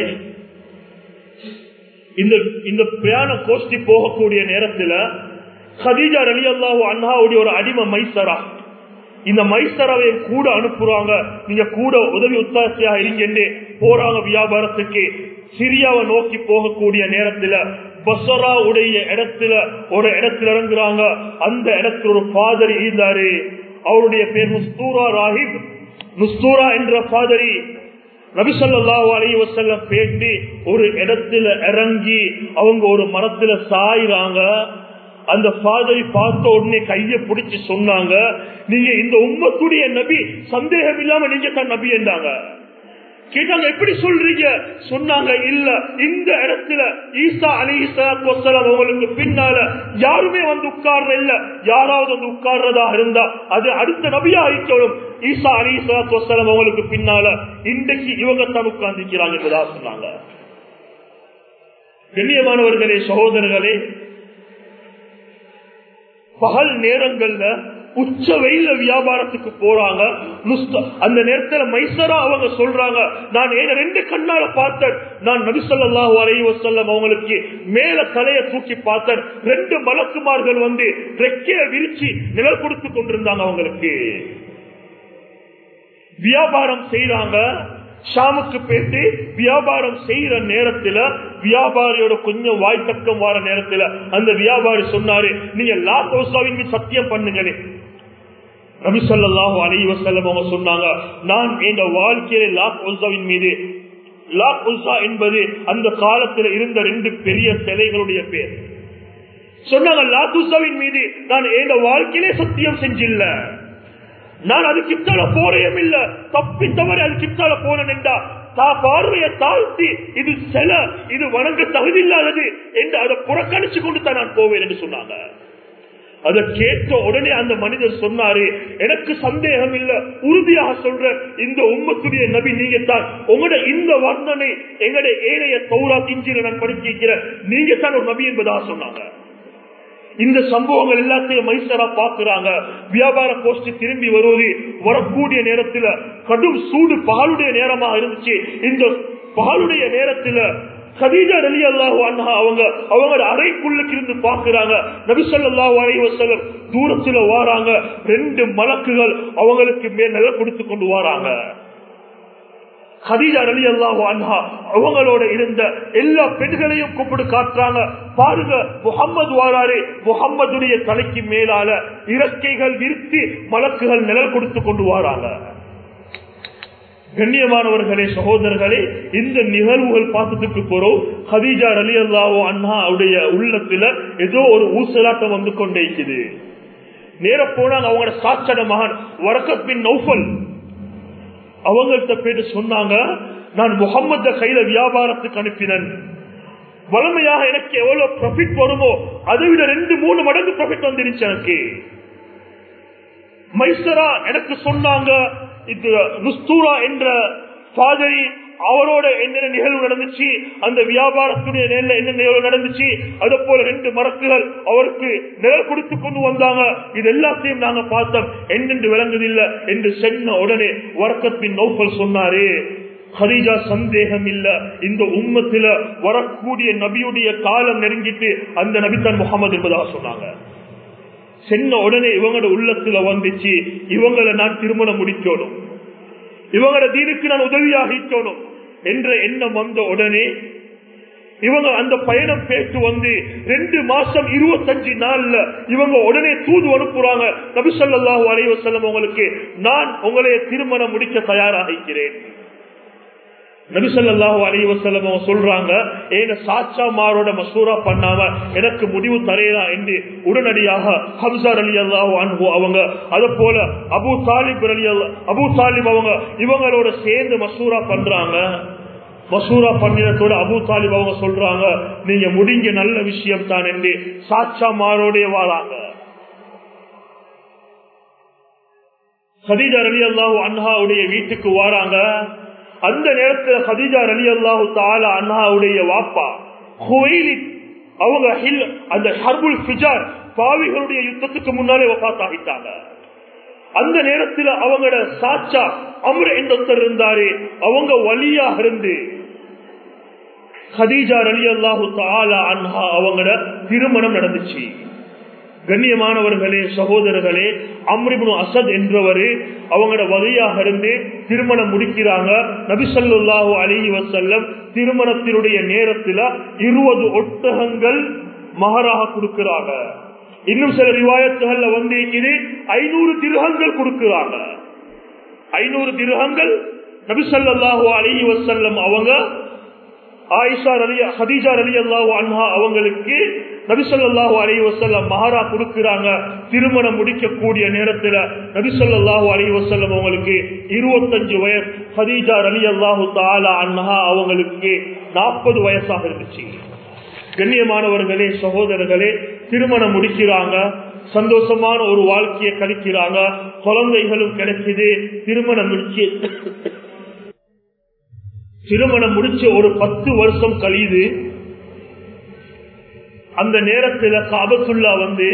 இந்த இந்த பிரயாண கோஷ்டி போகக்கூடிய நேரத்துல கதீஜா ரலியல்லாஹு அன்ஹாவுடைய ஒரு அடிமை மைசரா, இந்த மைசராவை கூட அனுப்புறாங்க, நீங்க கூட உதவி உத்தாசியாக இருங்கன்னு போறாங்க வியாபாரத்துக்கு. சிரியாவை நோக்கி போகக்கூடிய நேரத்துல பஸ்ரா உடைய இடத்துல ஒரு இடத்துல இறங்குறாங்க. அந்த இடத்துல ஒரு பாதரி இருந்தாரு, அவருடைய பேர் நுஸ்தூரா ராஹிப். நுஸ்தூரா என்ற பாதரி நபி ஸல்லல்லாஹு அலைஹி வஸல்லம் பேட்டி ஒரு இடத்துல இறங்கி அவங்க ஒரு மரத்துல சாயிறாங்க. அந்த பாதரி பார்த்த உடனே கையை பிடிச்சு சொன்னாங்க, நீங்க இந்த உம்மத்துடைய நபி, சந்தேகம் இல்லாம நீங்க தான் நபி என்றாங்க. கேட்டாங்க, எப்படி சொல்றீங்க? சொன்னாங்க, இல்ல, இந்த இடத்துல ஈசா அலைஹிஸ்ஸலாத்து வஸ்ஸலாம் அவங்களுக்கு பின்னால யாருமே வந்து உட்கார்ற இல்ல. யாராவது வந்து உட்கார்றதா இருந்தா அது அடுத்த நபியா இருக்கணும். ஈசா அலைஹிஸ்ஸலாத்து வஸ்ஸலாம் அவங்களுக்கு பின்னால இன்றைக்கு இவங்க தான் உட்கார்ந்துக்கிறாங்க என்பதா சொன்னாங்க. கண்ணியமானவர்களே, சகோதரர்களே, பகல் நேரங்கள்ல உச்ச வெயில வியாபாரத்துக்கு போறாங்க. அந்த நேரத்துல மைசரா அவங்க சொல்றாங்க, நான் ரெண்டு கண்ணால பார்த்தேன், நான் நபி ஸல்லல்லாஹு அலைஹி வஸல்லம் அவங்களுக்கு மேல தலைய தூக்கி பார்த்தேன், ரெண்டு மலக்குமார்கள் வந்து ரெக்கைய விரிச்சு நிழல் கொடுத்து கொண்டிருந்தாங்க. அவங்களுக்கு வியாபாரம் செய்யறாங்க. ஷாமுக்கு போயிட்டு வியாபாரம் செய்யற நேரத்துல வியாபாரியோட கொஞ்சம் வாய்த்தக்கம் வர நேரத்துல அந்த வியாபாரி சொன்னாரு, நீங்க லாத் உஸாவின் மீது சத்தியம் பண்ணுங்களே. நபி ஸல்லல்லாஹு அலைஹி வஸல்லம் அவங்க சொன்னாங்க, நான் என் வாழ்க்கையில லாத் உஸாவின் மீது, லாத் உஸா என்பது அந்த காலத்துல இருந்த ரெண்டு பெரிய சிலைகளுடைய பேர். சொன்னாங்க, லாத் உஸாவின் மீது நான் என் வாழ்க்கையிலே சத்தியம் செஞ்சில்ல, நான் அது கிட்டால போறையும் இல்ல, தப்பி தவறு அது கிட்டால போனேன் என்றா பார்வையை தாழ்த்தி இது செல, இது வணங்க தகுதி இல்லாதது என்று அதை புறக்கணிச்சு கொண்டு தான் நான் போவேன் என்று சொன்னாங்க. அதை கேட்ட உடனே அந்த மனிதர் சொன்னாரு, எனக்கு சந்தேகம் இல்ல, உறுதியாக சொல்ற, இந்த உம்மத்துடைய நபி நீங்க தான். உங்களோட இந்த வர்ணனை எங்களுடைய ஏனைய தௌராத் இன்ஜீல நான் படிச்சிருக்கிறேன், நீங்க தான் ஒரு நபி என்பதாக சொன்னாங்க. இந்த சம்பவங்கள் எல்லாத்தையும் மைசரா பாக்குறாங்க. வியாபார கோஷ்டி திரும்பி வருவது வரக்கூடிய நேரத்துல கடும் சூடு பகலுடைய நேரமாக இருந்துச்சு. இந்த பகலுடைய நேரத்துல கதீஜா ரலியல்லாஹு அன்ஹா அவங்க அவங்க அறைக்குள்ளுக்கு இருந்து பாக்குறாங்க. நபி ஸல்லல்லாஹு அலைஹி வஸல்லம் தூரத்துல வாராங்க. ரெண்டு மலக்குகள் அவங்களுக்கு மேல் நிழல் கொடுத்து கொண்டு வராங்க. கதீஜா ரலியல்லாஹு அன்ஹா அவங்களோட இருந்த எல்லா பெண்களையும் கூப்பிட்டு காட்டுறாங்க. பாருங்க, முஹம்மது வாராரே, முஹம்மதுடைய தலைக்கு மேலால இறக்கைகள் விரித்து மலக்குகள் நிழல் கொடுத்து கொண்டு வராங்க. கண்ணியமானவர்களே, சகோதரர்களே, இந்த நிகழ்வுகள் பார்த்ததுக்கு போறோம். கதீஜா ரலியல்லாஹு அன்ஹா உடைய உள்ளத்துல ஏதோ ஒரு ஊசலாட்டம் வந்து கொண்டே இருக்குது. நேர போனாங்க, அவங்களோட சாட்சட மகன் வரக்கத் பின் நௌஃபல் அவங்கள்ட்ட போயிட்டு சொன்னாங்க, நான் முகம்மது கையில வியாபாரத்துக்கு அனுப்பினேன். வளமையாக எனக்கு எவ்வளவு ப்ராஃபிட் வருமோ அதை விட ரெண்டு மூணு மடங்கு ப்ராஃபிட் வந்துருச்சு எனக்கு. மைசரா எனக்கு சொன்னாங்க, இது நுஸ்தூரா என்ற பாதரி, அவரோட என்ன நிகழ்வு நடந்துச்சு, அந்த வியாபாரத்துடைய நேரில் என்ன நிகழ்வு நடந்துச்சு, அது போல ரெண்டு மரக்குகள் அவருக்கு நிழல் கொடுத்து கொண்டு வந்தாங்க. இது எல்லாத்தையும் நாங்க பார்த்தோம், என்னென்று விளங்குதில்லை என்று சொன்ன உடனே வரக்கத்தின் நௌஃபல் சொன்னாரு, கதீஜா சந்தேகம் இல்ல, இந்த உம்மத்தில வரக்கூடிய நபியுடைய காலம் நெருங்கிட்டு அந்த நபிதான் முகமது என்பதாக சொன்னாங்க. சென்ன உடனே இவங்களோட உள்ளத்துல வந்துச்சு, இவங்களை நான் திருமணம் முடிக்கணும், இவங்களோட தீனுக்கு நான் உதவியாகிக்கணும் என்ற எண்ணம் வந்த உடனே இவங்க அந்த பயணம் பேச்சு வந்து ரெண்டு மாசம் இருபத்தஞ்சு நாள்ல இவங்க உடனே தூது அனுப்புறாங்க. நபி ஸல்லல்லாஹு அலைஹி வஸல்லம் உங்களுக்கு நான் உங்களைய திருமணம் முடிக்க தயாராக இருக்கிறேன். நபி ஸல்லல்லாஹு அலைஹி வஸல்லம் சொல்றாங்க, ஏன சாச்சாமாரோட மசூரா பண்ணாம எனக்கு முடிவு தரையா என்று உடனடியாக ஹம்ஸா ரலியல்லாஹு அன்ஹு அவங்க, அது போல அபூ தாலிப் ரலியல்லாஹு அபூ தாலிப் அவங்க இவங்களோட சேர்ந்து மசூரா பண்றாங்க. மசூரா பண்ணினத்தோட அபூ தாலிப் அவங்க சொல்றாங்க, நீங்க முடிஞ்ச நல்ல விஷயம் தான் என்று சாச்சாமாரோட வாழாங்க. கதீஜா ரலியல்லாஹு அன்ஹாவுடைய வீட்டுக்கு வராங்க. அந்த நேரத்தில் கதீஜா ரலியல்லாஹு தஆலா அன்ஹாவுடைய வாப்பா குவைலித் அவங்க அந்த ஹர்புல் ஃபிஜார் பாவிகளுடைய யுத்தத்துக்கு முன்னாலே வஃபாத் ஆகிட்டாங்க. அந்த நேரத்தில் அவங்களோட சாச்சா அம்ர் என்றொருத்தர் இருந்தாரு, அவங்க வலியாக இருந்து கதீஜா ரலியல்லாஹு தஆலா அன்ஹா அவங்களோட திருமணம் நடந்துச்சு. கண்ணியமானவர்களே, சகோதரர்களே, அம்ர் இப்னு அஸத் என்றவர் அவங்களோட வகையாக இருந்து திருமணம் முடிக்கிறாங்க. நபி ஸல்லல்லாஹு அலைஹி வஸல்லம் திருமணத்தினுடைய நேரத்தில் இருபது ஒட்டகங்கள் மஹராக கொடுக்கிறாங்க. இன்னும் சில ரிவாயத்துகள்ல வந்து இது ஐநூறு திர்ஹங்கள் கொடுக்கிறாங்க. ஐநூறு திர்ஹங்கள் நபி ஸல்லல்லாஹு அலைஹி வஸல்லம் அவங்க ஆயிஷா ரலியா கதீஜா ரலியல்லாஹு அன்ஹா அவங்களுக்கு நபி ஸல்லல்லாஹு அலைஹி வஸல்லம் மஹரா கொடுக்கிறாங்க. திருமணம் முடிக்கக்கூடிய நேரத்தில் நபி ஸல்லல்லாஹு அலைஹி வஸல்லம் அவங்களுக்கு இருபத்தஞ்சு வயசு, கதீஜா ரலியல்லாஹு தஆலா அன்ஹா அவங்களுக்கு நாற்பது வயசாக இருந்துச்சு. கண்ணியமானவர்களே, சகோதரர்களே, திருமணம் முடிக்கிறாங்க, சந்தோஷமான ஒரு வாழ்க்கையை கழிக்கிறாங்க, குழந்தைகளும் கிடைக்குது. திருமணம் முடிச்சு திருமணம் முடிச்சு ஒரு பத்து வருஷம் கழியுது. அந்த நேரத்தில் காபத்துல்லா வந்து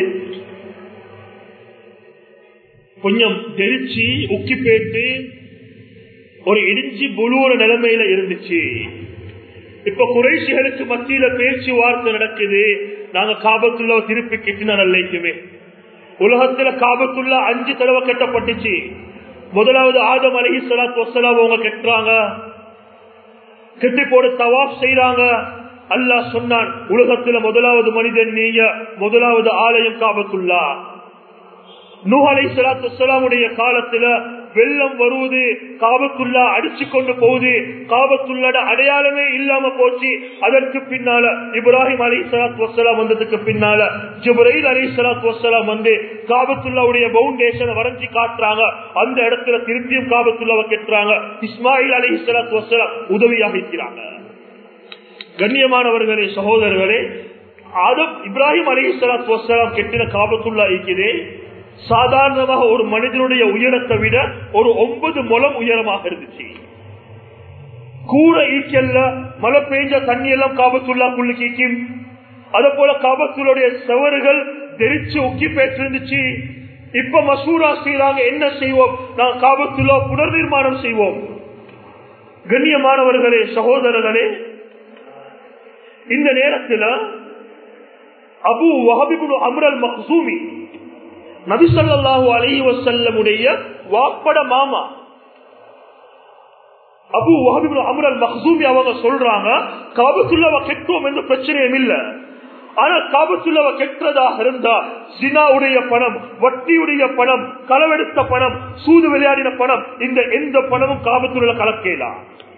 கொஞ்சம் தெரிச்சு உக்கி போயிட்டு ஒரு இடிஞ்சி புழுவுற நிலைமையில இருந்துச்சு. இப்ப குறைஷிகளுக்கு மத்தியில பேச்சுவார்த்தை நடக்குது, நாங்க காபத்துல்லா திருப்பி கட்டின நல்லைக்குமே. உலகத்துல காபத்துல்லா அஞ்சு தடவை கட்டப்பட்டுச்சு. முதலாவது ஆதம் அலைஹிஸ்ஸலாத்து வஸ்ஸலாம் அவங்க கட்டுறாங்க, கட்டி போட்டு தவாப் செய்யறாங்க. அல்லாஹ் சொன்னான், உலகத்துல முதலாவது மனிதன் நீங்க, முதலாவது ஆலயம் காபத்துல்லா. நூஹ் அலைஹிஸ்ஸலாத்து வஸ்ஸலாமுடைய காலத்துல வெள்ளம் வருவது, காபத்துல்லா அடிச்சு கொண்டு போகுது, காபத்துல்லாட அடையாளமே இல்லாம போச்சு. அதற்கு பின்னால இப்ராஹிம் அலைஹிஸ்ஸலாத்து வஸ்ஸலாம் வந்ததுக்கு பின்னால ஜிப்ரீல் அலைஹிஸ்ஸலாத்து வஸ்ஸலாம் வந்து காபத்துல்லாவுடைய பவுண்டேஷனை வரைஞ்சி காட்டுறாங்க. அந்த இடத்துல திருப்பியும் காபத்துல்லாவை கட்டுறாங்க. இஸ்மாயில் அலைஹிஸ்ஸலாத்து வஸ்ஸலாம் உதவியாக இருக்கிறாங்க. கண்ணியமானவர்களே, சகோதரர்களே, ஆதம் இப்ராஹிம் அலைஹிஸ்ஸலாத்து வஸ்ஸலாம் கட்டின காபத்துல்லா இருக்குது. சாதாரணமாக ஒரு மனிதனுடைய உயரத்தை விட ஒரு ஒன்பது முழம் உயரமாக இருந்துச்சு. கூற ஈக்கல்ல மழை பெய்ஞ்ச தண்ணி எல்லாம் காபத்துல்லா புள்ளி கீக்கும். அத போல காபத்துள்ளுடைய சவறுகள் தெரிச்சு உக்கி பெற்றிருந்துச்சு. இப்ப மசூரா செய்யறாங்க, என்ன செய்வோம், நான் காபத்துல்லா புனர் நிர்மாணம் செய்வோம். கண்ணியமானவர்களே, சகோதரர்களே, இந்த நேரத்தில் Abu Wahab ibn Amr al Makhzumi நபி ஸல்லல்லாஹு அலைஹி வஸல்லம் உடைய வாப்பட மாமா, அபு வஹப் இப்னு அம்ர் அல் மக்சூமி அவங்க சொல்றாங்க, காபத்துல்லாஹ்வை கெட்டோம் என்ற பிரச்சனையும் இல்ல, ஆனா காபத்துல்லாஹ்வை கெட்டதாக இருந்தா ஜினாவுடைய பணம், வட்டியுடைய பணம், களவெடுத்த பணம், சூது விளையாடின பணம், இந்த எந்த பணமும் காபத்துல்லாஹ் கலக்கலாம்.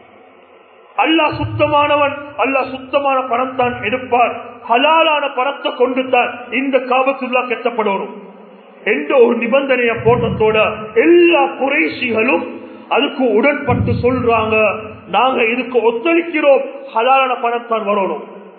அல்லாஹ் சுத்தமானவன், அல்லாஹ் சுத்தமான பணம் தான் எடுப்பார், ஹலாலான பணத்தை கொண்டு தான் இந்த காபத்துல்லாஹ் கெட்டப்படணும் என்ற ஒரு நிபந்தனையை போட்டதோட எல்லா குறைஷிகளும் அதுக்கு உடன்பட்டு சொல்றாங்க, நாங்க இதுக்கு ஒத்துழைக்கிறோம், ஹலாலான பணம் தான் வரணும்.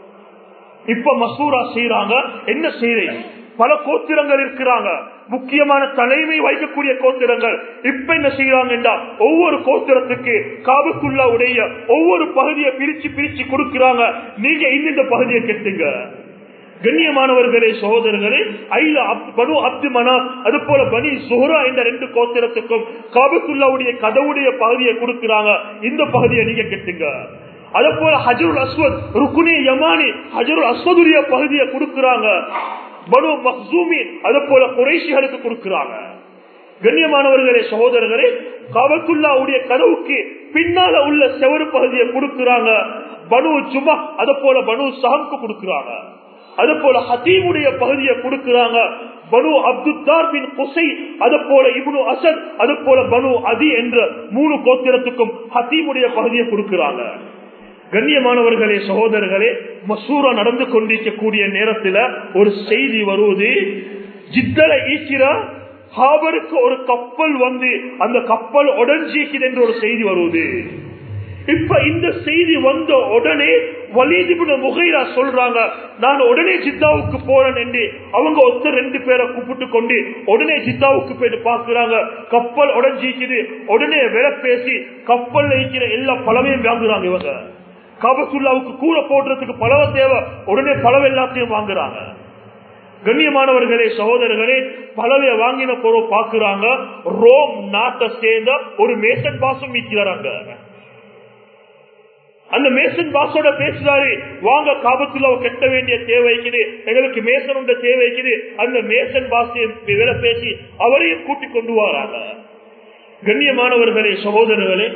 இப்ப மசூரா செய்யறாங்க, என்ன செய்யறீங்க? பல கோத்திரங்கள் இருக்கிறாங்க, முக்கியமான தலைமை வைக்கக்கூடிய கோத்திரங்கள். இப்ப என்ன செய்யறாங்க, ஒவ்வொரு கோத்திரத்துக்கு காபத்துல்லாஹ் உடைய ஒவ்வொரு பகுதியை பிரிச்சு பிரிச்சு கொடுக்கிறாங்க, நீங்க இந்த பகுதியை கெட்டுங்க. கண்ணியமானவர்களே, சகோதரர்களே, ஐல பனு அப்து மனாப் அது போல பனி சுஹ்ரா என்ற ரெண்டு கோத்திரத்துக்கும் காபத்துல்லாஹ்வுடைய கதவுடைய பகுதியை கொடுக்கிறாங்க, இந்த பகுதியை நீங்க கெட்டுங்க. அதே போல ஹஜருல் அஸ்வத் ருக்குனே யமானி ஹஜருல் அஸ்வதுடைய பகுதியை கொடுக்கிறாங்க, பனு மக்சூமி அதே போல குறைஷிகளுக்கு கொடுக்கிறாங்க. கண்ணியமானவர்களே, சகோதரர்களே, காபத்துல்லாஹ்வுடைய கதவுக்கு பின்னால உள்ள செவரு பகுதியை கொடுக்கிறாங்க, பனு ஜுமா அதே போல பனு சஹம்க்கு கொடுக்கிறாங்க. அதே போல ஹதீமுடைய பகுதியை கொடுக்கிறாங்க, பனு அப்துத்தார் பின் குசை அதே போல இப்னு அசத் அதே போல பனு அதி என்ற மூணு கோத்திரத்துக்கும் ஹதீமுடைய பகுதியை கொடுக்கிறாங்க. கண்ணியமானவர்களே, சகோதரர்களே, மசூரா நடந்து கொண்டிருக்கக்கூடிய நேரத்தில் ஒரு செய்தி வருவது, ஜித்தல ஈக்கிற ஹாபருக்கு ஒரு கப்பல் வந்து அந்த கப்பல் உடஞ்சிக்குது என்ற ஒரு செய்தி வருவது. இப்ப இந்த செய்தி வந்த உடனே வலீத் இப்னு முகைரா சொல்றாங்க, நான் உடனே ஜித்தாவுக்கு போறேன் என்று அவங்க ஒத்த ரெண்டு பேரை கூப்பிட்டு கொண்டு உடனே ஜித்தாவுக்கு போயிட்டு பாக்குறாங்க, கப்பல் உடஞ்சிக்குது. உடனே விலை பேசி கப்பல் இருக்கிற எல்லா பழமையும் வாங்குறாங்க. இவங்க காபத்துல்லாவுக்கு கூட போடுறதுக்கு பழவ தேவை, உடனே பழவ எல்லாத்தையும் வாங்குறாங்க. கண்ணியமானவர்களே, சகோதரர்களே, பழவைய வாங்கின பொருள் பாக்குறாங்க, ரோம் நாட்டை சேர்ந்த ஒரு மேசன் பாசம் மீட்கிறாங்க. அந்த மேசன் பாசோட பேசுறாரு, வாங்க காபத்துல்லாஹ் கெட்ட வேண்டிய தேவைக்குது, எங்களுக்கு மேசன் தேவைக்குது. அந்த மேசன் பாசையை விலை பேசி அவரையும் கூட்டிக் கொண்டு வராங்க. கண்ணியமானவர்களே, சகோதரர்களே,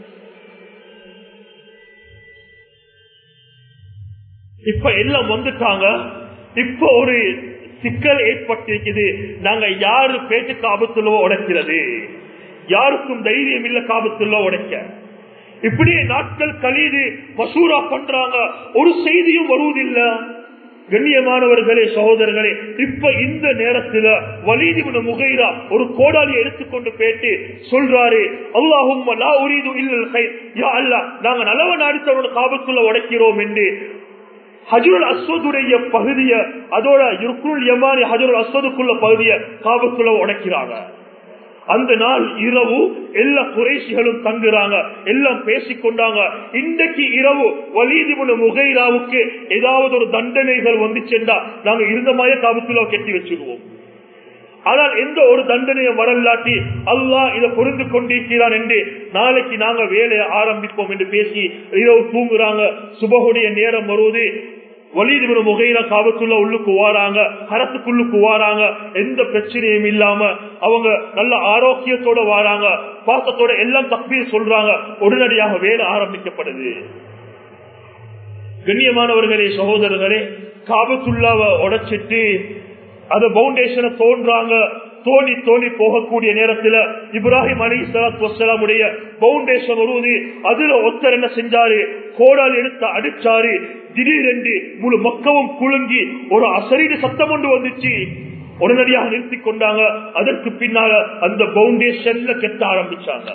இப்ப எல்லாம் வந்துட்டாங்க. இப்ப ஒரு சிக்கல் ஏற்பட்டிருக்குது, நாங்க யாரு பேச்சு காபத்துல்லாஹ் உடைக்கிறது? யாருக்கும் தைரியம் இல்ல காபத்துல்லாஹ் உடைக்க. இப்படியே நாட்கள் கழிது, மசூரா பண்றாங்க, ஒரு செய்தியும் வருவதில்லை. கண்ணியமானவர்களே, சகோதரர்களே, இப்ப இந்த நேரத்துல வலீத் இப்னு முகைரா ஒரு கோடாலி எடுத்துக்கொண்டு போயிட்டு சொல்றாரு, அல்லாஹும்ம லா உரீது இல்லல் கைர், யா அல்லாஹ், நாங்க நல்லவ நாடித்தவன காபத்துல்லாஹ் உடைக்கிறோம் என்று ஹஜருல் அஸ்வதுடைய பகுதிய, அதோட ருக்குனுல் யமானி ஹஜருல் அஸ்வதுக்குள்ள பகுதிய காபத்துல்லாஹ் உடைக்கிறாங்க. அந்த நாள் இரவு எல்லா குறைஷிகளும் தங்குறாங்க, எல்லாம் பேசிக்கொண்டாங்க. இன்றைக்கு இரவு வலீத் இப்னு முகைராவுக்கு ஏதாவது ஒரு தண்டனைகள் வந்துச்சென்றா நாங்க இருந்த மாதிரி காபத்துல்லாஹ் கெட்டி வச்சிருவோம். ஆனால் எந்த ஒரு தண்டனையும் வரலாட்டி அல்லாஹ் இதை புரிந்து கொண்டிருக்கிறான் என்று நாளைக்கு நாங்க வேலையை ஆரம்பிப்போம் என்று பேசி இரவு தூங்குறாங்க. சுபஹுடைய நேரம் வருவது, வலீத் இப்னு முகைரா காபத்துல்லாஹ் உள்ளுக்கு வாராங்க, ஹரத்துக்குள்ளுக்கு வாராங்க, எந்த பிரச்சனையும் இல்லாம அவங்க நல்ல ஆரோக்கியத்தோட வாராங்க, பாசத்தோட எல்லாம் தக்பீர் சொல்றாங்க. உடனடியாக வேலை ஆரம்பிக்கப்படுது. கண்ணியமானவர்களே, சகோதரர்களே, காபத்துல்லாஹ்வை உடைச்சிட்டு அந்த பவுண்டேஷனை தோன்றாங்க. தோண்டி தோண்டி போகக்கூடிய நேரத்தில் இப்ராஹிம் அலைஹிஸ்ஸலாத்து வஸ்ஸலாமுடைய பவுண்டேஷன் வருவது. அதுல ஒருத்தர் என்ன செஞ்சாரு, கோடால் எடுத்து அடிச்சாரு. திடீரென்று முழு மக்கவும் குலுங்கி ஒரு அசரீடு சத்தம் ஒன்று வந்துச்சு. உடனடியாக நிறுத்தி கொண்டாங்க. அதற்கு பின்னால அந்த பவுண்டேஷன்ல கெட்ட ஆரம்பிச்சாங்க.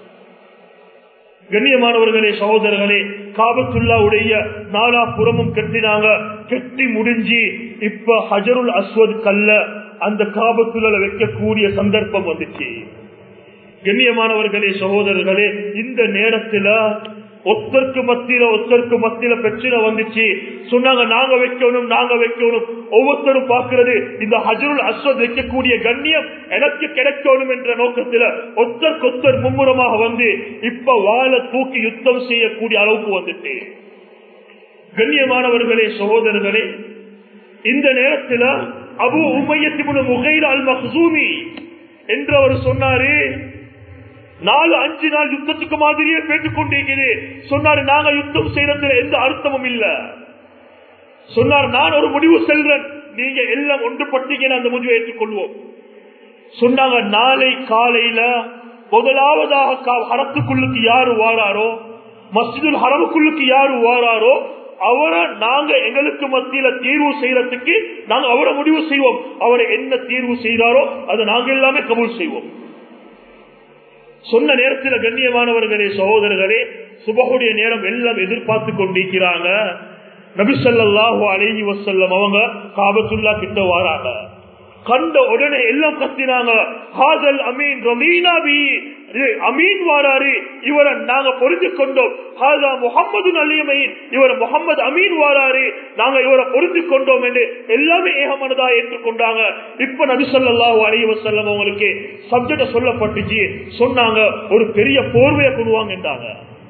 கண்ணியமானவர்களே, சகோதரர்களே, காபத்துல்லாஹ்வுடைய நாலா புறமும் கட்டினாங்க. கெட்டி முடிஞ்சு இப்ப ஹஜருல் அஸ்வத் கல்ல அந்த காபத்துல்லாஹ்ல வைக்கக்கூடிய சந்தர்ப்பம் வந்துச்சு. கண்ணியமானவர்களே, சகோதரர்களே, இந்த நேரத்துல ஒத்தருக்கு மத்தியில ஒத்தருக்கு மத்தியில பிரச்சனை வந்துச்சு. சொன்னாங்க, நாங்க வைக்கணும் நாங்க வைக்கணும். ஒவ்வொருத்தரும் பார்க்கிறது, இந்த ஹஜருல் அஸ்வத் வைக்கக்கூடிய கண்ணியம் எனக்கு கிடைக்கணும் என்ற நோக்கத்துல ஒத்தருக்கு ஒத்தர் மும்முரமாக வந்து இப்ப வாழை தூக்கி யுத்தம் செய்யக்கூடிய அளவுக்கு வந்துட்டு. கண்ணியமானவர்களே, சகோதரர்களே, இந்த நேரத்துல அபு உமையத் இப்னு முகைரா அல் மக்சூமி என்றவர் சொன்னாரு, நாலு அஞ்சு நாள் யுத்தத்துக்கு மாதிரியே பேட்டுக் கொண்டிருக்கிறது. சொன்னாரு, நாங்க யுத்தம் செய்யறதுல எந்த அர்த்தமும் இல்ல. சொன்னார், நான் ஒரு முடிவு செல்றேன், நீங்க எல்லாம் ஒன்றுபட்டீங்கன்னு அந்த முடிவை ஏற்றுக்கொள்வோம். சொன்னாங்க, நாளை காலையில முதலாவதாக ஹரத்துக்குள்ளுக்கு யாரு வாராரோ, மஸ்ஜிதுல் ஹரமுக்குள்ளுக்கு யாரு வாராரோ அவரை நாங்க எங்களுக்கு மத்தியில தீர்வு செய்யறதுக்கு நாங்க அவரை முடிவு செய்வோம். அவரை என்ன தீர்வு செய்தாரோ அதை நாங்க எல்லாமே கபூல் செய்வோம். சொன்ன நேரத்தில் கண்ணியமானவர்களே, சகோதரர்களே, சுபஹுடைய நேரம் எல்லாம் எதிர்பார்த்து கொண்டிருக்கிறாங்க. நபி ஸல்லல்லாஹு அலைஹி வஸல்லம் அவங்க காபத்துல்லா கிட்ட வராங்க. கண்ட உடனே எல்லாம் கத்தினாங்க, ஹாதல் அமீன் ரமீனா பி, அமீன் வாராரு, இவரை நாங்க பொருந்தி கொண்டோம். ஹாதா முஹம்மது அலியமீன், இவர் முஹம்மது அமீன் வாராரு, நாங்க இவரை பொருந்தி கொண்டோம் என்று எல்லாமே ஏகமனதா ஏற்றுக்கொண்டாங்க. இப்ப நபி ஸல்லல்லாஹு அலைஹி வஸல்லம் அவங்களுக்கு சப்ஜெக்ட் சொல்லப்பட்டுச்சு. சொன்னாங்க, ஒரு பெரிய போர்வையை கொண்டுவாங்க என்றாங்க.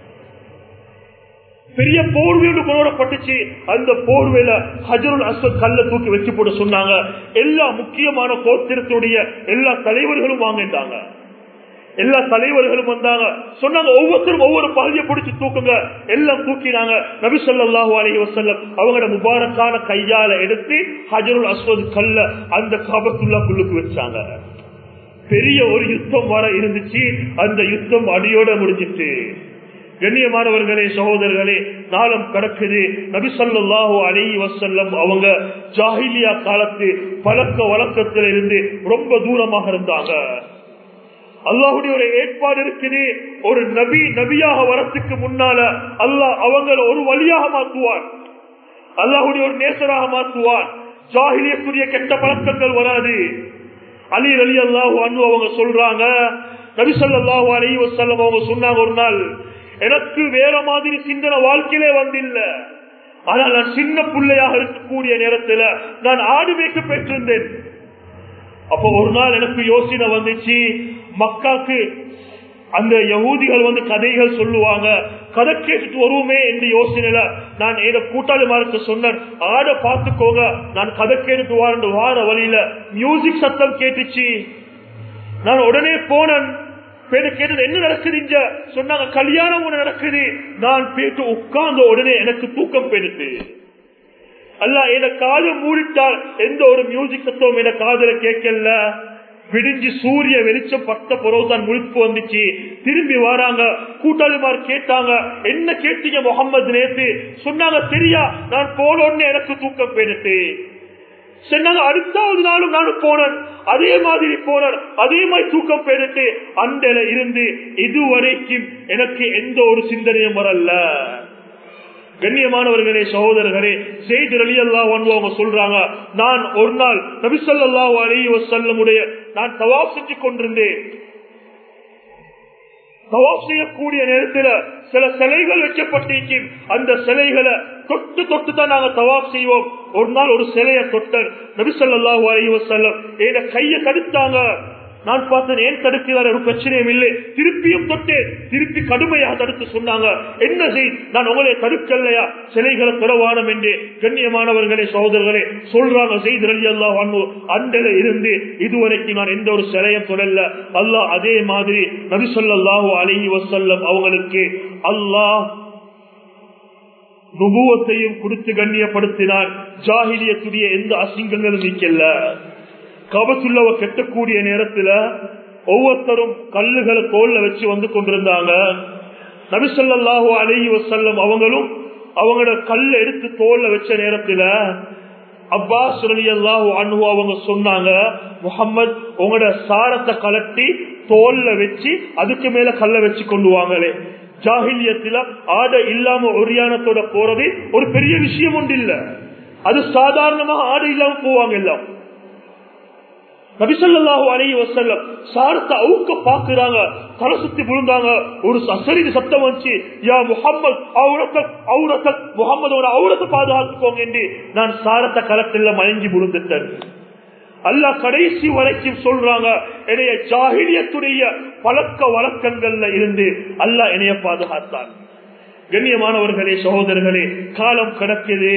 பெரிய போர்வையோடு கொண்டுவரப்பட்டுச்சு. அந்த போர்வையில ஹஜருல் அஸ்வத் கல்ல தூக்கி வச்சு போட்டு சொன்னாங்க, எல்லா முக்கியமான கோத்திரத்துடைய எல்லா தலைவர்களும் வாங்கிட்டாங்க. எல்லா தலைவர்களும் வந்தாங்க. சொன்னாங்க, ஒவ்வொருத்தரும் ஒவ்வொரு பகுதியை பிடிச்சு தூக்குங்க. எல்லாம் தூக்கினாங்க. நபி ஸல்லல்லாஹு அலைஹி வஸல்லம் அவங்களோட முபாரக்கான கையால எடுத்து ஹஜருல் அஸ்வத் கல்ல அந்த காபத்துல்லாஹ்வுக்கு வச்சாங்க. பெரிய ஒரு யுத்தம் வர இருந்துச்சு. அந்த யுத்தம் அடியோட முடிஞ்சிட்டு. கண்ணியமானவர்களே, சகோதரர்களே, நாளம் கடக்குது. நபி ஸல்லல்லாஹு அலைஹி வஸல்லம் அவங்க ஜாஹிலியா காலத்து பழக்க வழக்கத்தில் இருந்து ரொம்ப தூரமாக இருந்தாங்க. அல்லாஹ்வுடைய ஒரு ஏற்பாடு இருக்குது. ஒரு நபி நபியாக வரத்துக்கு முன்னால அல்லாஹ் அவங்களை ஒரு வழியாக மாற்றுவான். அல்லாஹ்வுடைய ஒரு நேசராக மாற்றுவான். ஜாஹிலியத்துடைய கெட்ட பழக்கங்கள் வராது. அலி ரலியல்லாஹு அன்ஹு அவங்க சொல்றாங்க, நபி ஸல்லல்லாஹு அலைஹி வஸல்லம் அவங்க சொன்னாங்க, ஒரு நாள் எனக்கு வேற மாதிரி சிந்தனை வாழ்க்கையிலே வந்தில்ல. ஆனால் நான் சின்ன பிள்ளையாக இருக்கக்கூடிய நேரத்தில் நான் ஆடு மேய்க்க பெற்றிருந்தேன். அப்ப ஒரு நாள் எனக்கு யோசனை வந்துச்சு, மக்காக்கு அந்த யகூதிகள் வந்து கதைகள் சொல்லுவாங்க, கதை கேட்டுட்டு வருவோமே என்று யோசனையில நான் ஏதோ கூட்டாளிமாருக்கு சொன்னேன், ஆட பார்த்துக்கோங்க, நான் கதை கேட்டுட்டு வார வார வழியில மியூசிக் சத்தம் கேட்டுச்சு. நான் உடனே போனேன். கேட்டது, என்ன நடக்குது? சொன்னாங்க, கல்யாணம் ஒண்ணு நடக்குது. நான் போயிட்டு உட்கார்ந்த உடனே எனக்கு தூக்கம் போயிடுது. அல்லாஹ் என காது மூடிட்டால் எந்த ஒரு மியூசிக் சத்தமும் என காதுல கேட்கல. விடிஞ்சு சூரிய வெளிச்சம் பட்ட பிறகுதான் முழிப்பு வந்துச்சு. திரும்பி வராங்க. கூட்டாளிமார் கேட்டாங்க, என்ன கேட்டீங்க முகம்மது நேத்து? சொன்னாங்க, சரியா, நான் போனோன்னு எனக்கு தூக்கம் போயிடுது. சொன்னாங்க, அடுத்தாவது நாளும் நானும் போனேன், அதே மாதிரி போனேன், அதே மாதிரி தூக்கம் போயிட்டு அண்டல இருந்து இதுவரைக்கும் எனக்கு எந்த ஒரு சிந்தனையும் வரல. கண்ணியமானவர்களே, சகோதரர்களே, ஸைத் ரலியல்லாஹு அன்ஹு அவங்க சொல்றாங்க, நான் ஒரு நாள் நபி ஸல்லல்லாஹு அலைஹி வஸல்லம் உடைய நான் தவாப் செஞ்சு கொண்டிருந்தேன். தவாப் செய்யக்கூடிய நேரத்தில் சில சிலைகள் வைக்கப்பட்டிருக்கு. அந்த சிலைகளை தொட்டு தொட்டு தான் நாங்க தவாப் செய்வோம். ஒரு நாள் ஒரு சிலையை தொட்டேன். நபி ஸல்லல்லாஹு அலைஹி வஸல்லம் என் கையை தடுத்தாங்க. நான் பார்த்தேன், ஏன் தடுக்கிறார், ஒரு பிரச்சனையும் இல்லை. திருப்பியும் தொட்டேன். திருப்பி கடுமையாக தடுத்து சொன்னாங்க, என்ன செய், நான் உங்களை தடுக்கலையா, சிலைகளை தொடவானம் என்று. கண்ணியமானவர்களே, சகோதரர்களே, சொல்றாங்க ஸைத் ரலியல்லாஹு அன்ஹு, அண்டல இருந்து இதுவரைக்கும் நான் எந்த ஒரு சிலையும் தொடரல. அல்லாஹ் அதே மாதிரி நபி ஸல்லல்லாஹு அலைஹி வஸல்லம் அவங்களுக்கு அல்லாஹ் நுபுவத்தையும் கொடுத்து கண்ணியப்படுத்தினார். ஜாஹிலியத்துடைய எந்த அசிங்கங்களும் நீக்கல. காபத்துல்லாஹ்வை கட்டக்கூடிய நேரத்துல ஒவ்வொருத்தரும் கல்லுகளை தோல்ல வச்சு வந்து கொண்டிருந்தாங்க. நபி ஸல்லல்லாஹு அலைஹி வஸல்லம் அவங்களும் அவங்களோட கல்ல எடுத்து தோல்ல வச்ச நேரத்துல அப்பாஸ் ரலியல்லாஹு அன்ஹு அவங்க சொன்னாங்க, முஹம்மது உங்களோட சாரத்தை கலட்டி தோல்ல வச்சு அதுக்கு மேல கல்ல வச்சு கொண்டு வாங்களே. ஜாஹிலியத்துல ஆடை இல்லாம ஒரியானத்தோட போறது ஒரு பெரிய விஷயம் ஒன்று இல்ல. அது சாதாரணமாக ஆடை இல்லாம போவாங்க எல்லாம். நபி ஸல்லல்லாஹு அலைஹி வஸல்லம் சாரத்தை அவுக்க பாக்குறாங்க, தலை சுத்தி விழுந்தாங்க. ஒரு அசரீரி சத்தம் வந்துச்சு, யா முஹம்மது அவுரத்தக் அவுரத்தக், முஹம்மதோட அவுரத்தை பாதுகாத்துக்கோங்க என்று நான் சாரத்தை கலத்தில மயங்கி விழுந்துட்டேன். அல்லாஹ் கடைசி வரைக்கும் சொல்றாங்க, என்னைய ஜாஹிலியத்துடைய பழக்க வழக்கங்கள்ல இருந்து அல்லாஹ் என்னைய பாதுகாத்தான். கண்ணியமானவர்களே, சகோதரர்களே, காலம் கடக்குது.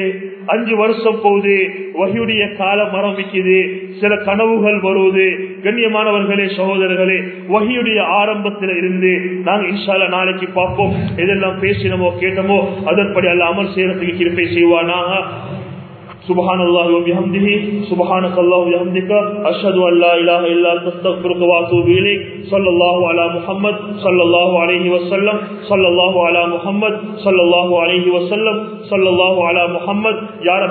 அஞ்சு வருஷம் போகுது, வஹியுடைய காலம் ஆரம்பிக்குது, சில கனவுகள் வருவது. கண்ணியமானவர்களே, சகோதரர்களே, வஹியுடைய ஆரம்பத்தில் இருந்து நாங்க இன்ஷா அல்லாஹ் நாளைக்கு பார்ப்போம். எதெல்லாம் பேசினமோ கேட்டமோ அதன்படி அல்லாஹ் அமல் செய்யறதுக்கு கிருபை செய்வானாக. سبحان الله وبحمده سبحانك الله وبحمدك أشهد أن لا إله إلا أنت أستغفرك وأتوب إليك. صلى الله على محمد صلى الله عليه وسلم صلى الله على محمد صلى الله عليه وسلم صلى الله على محمد. يا رب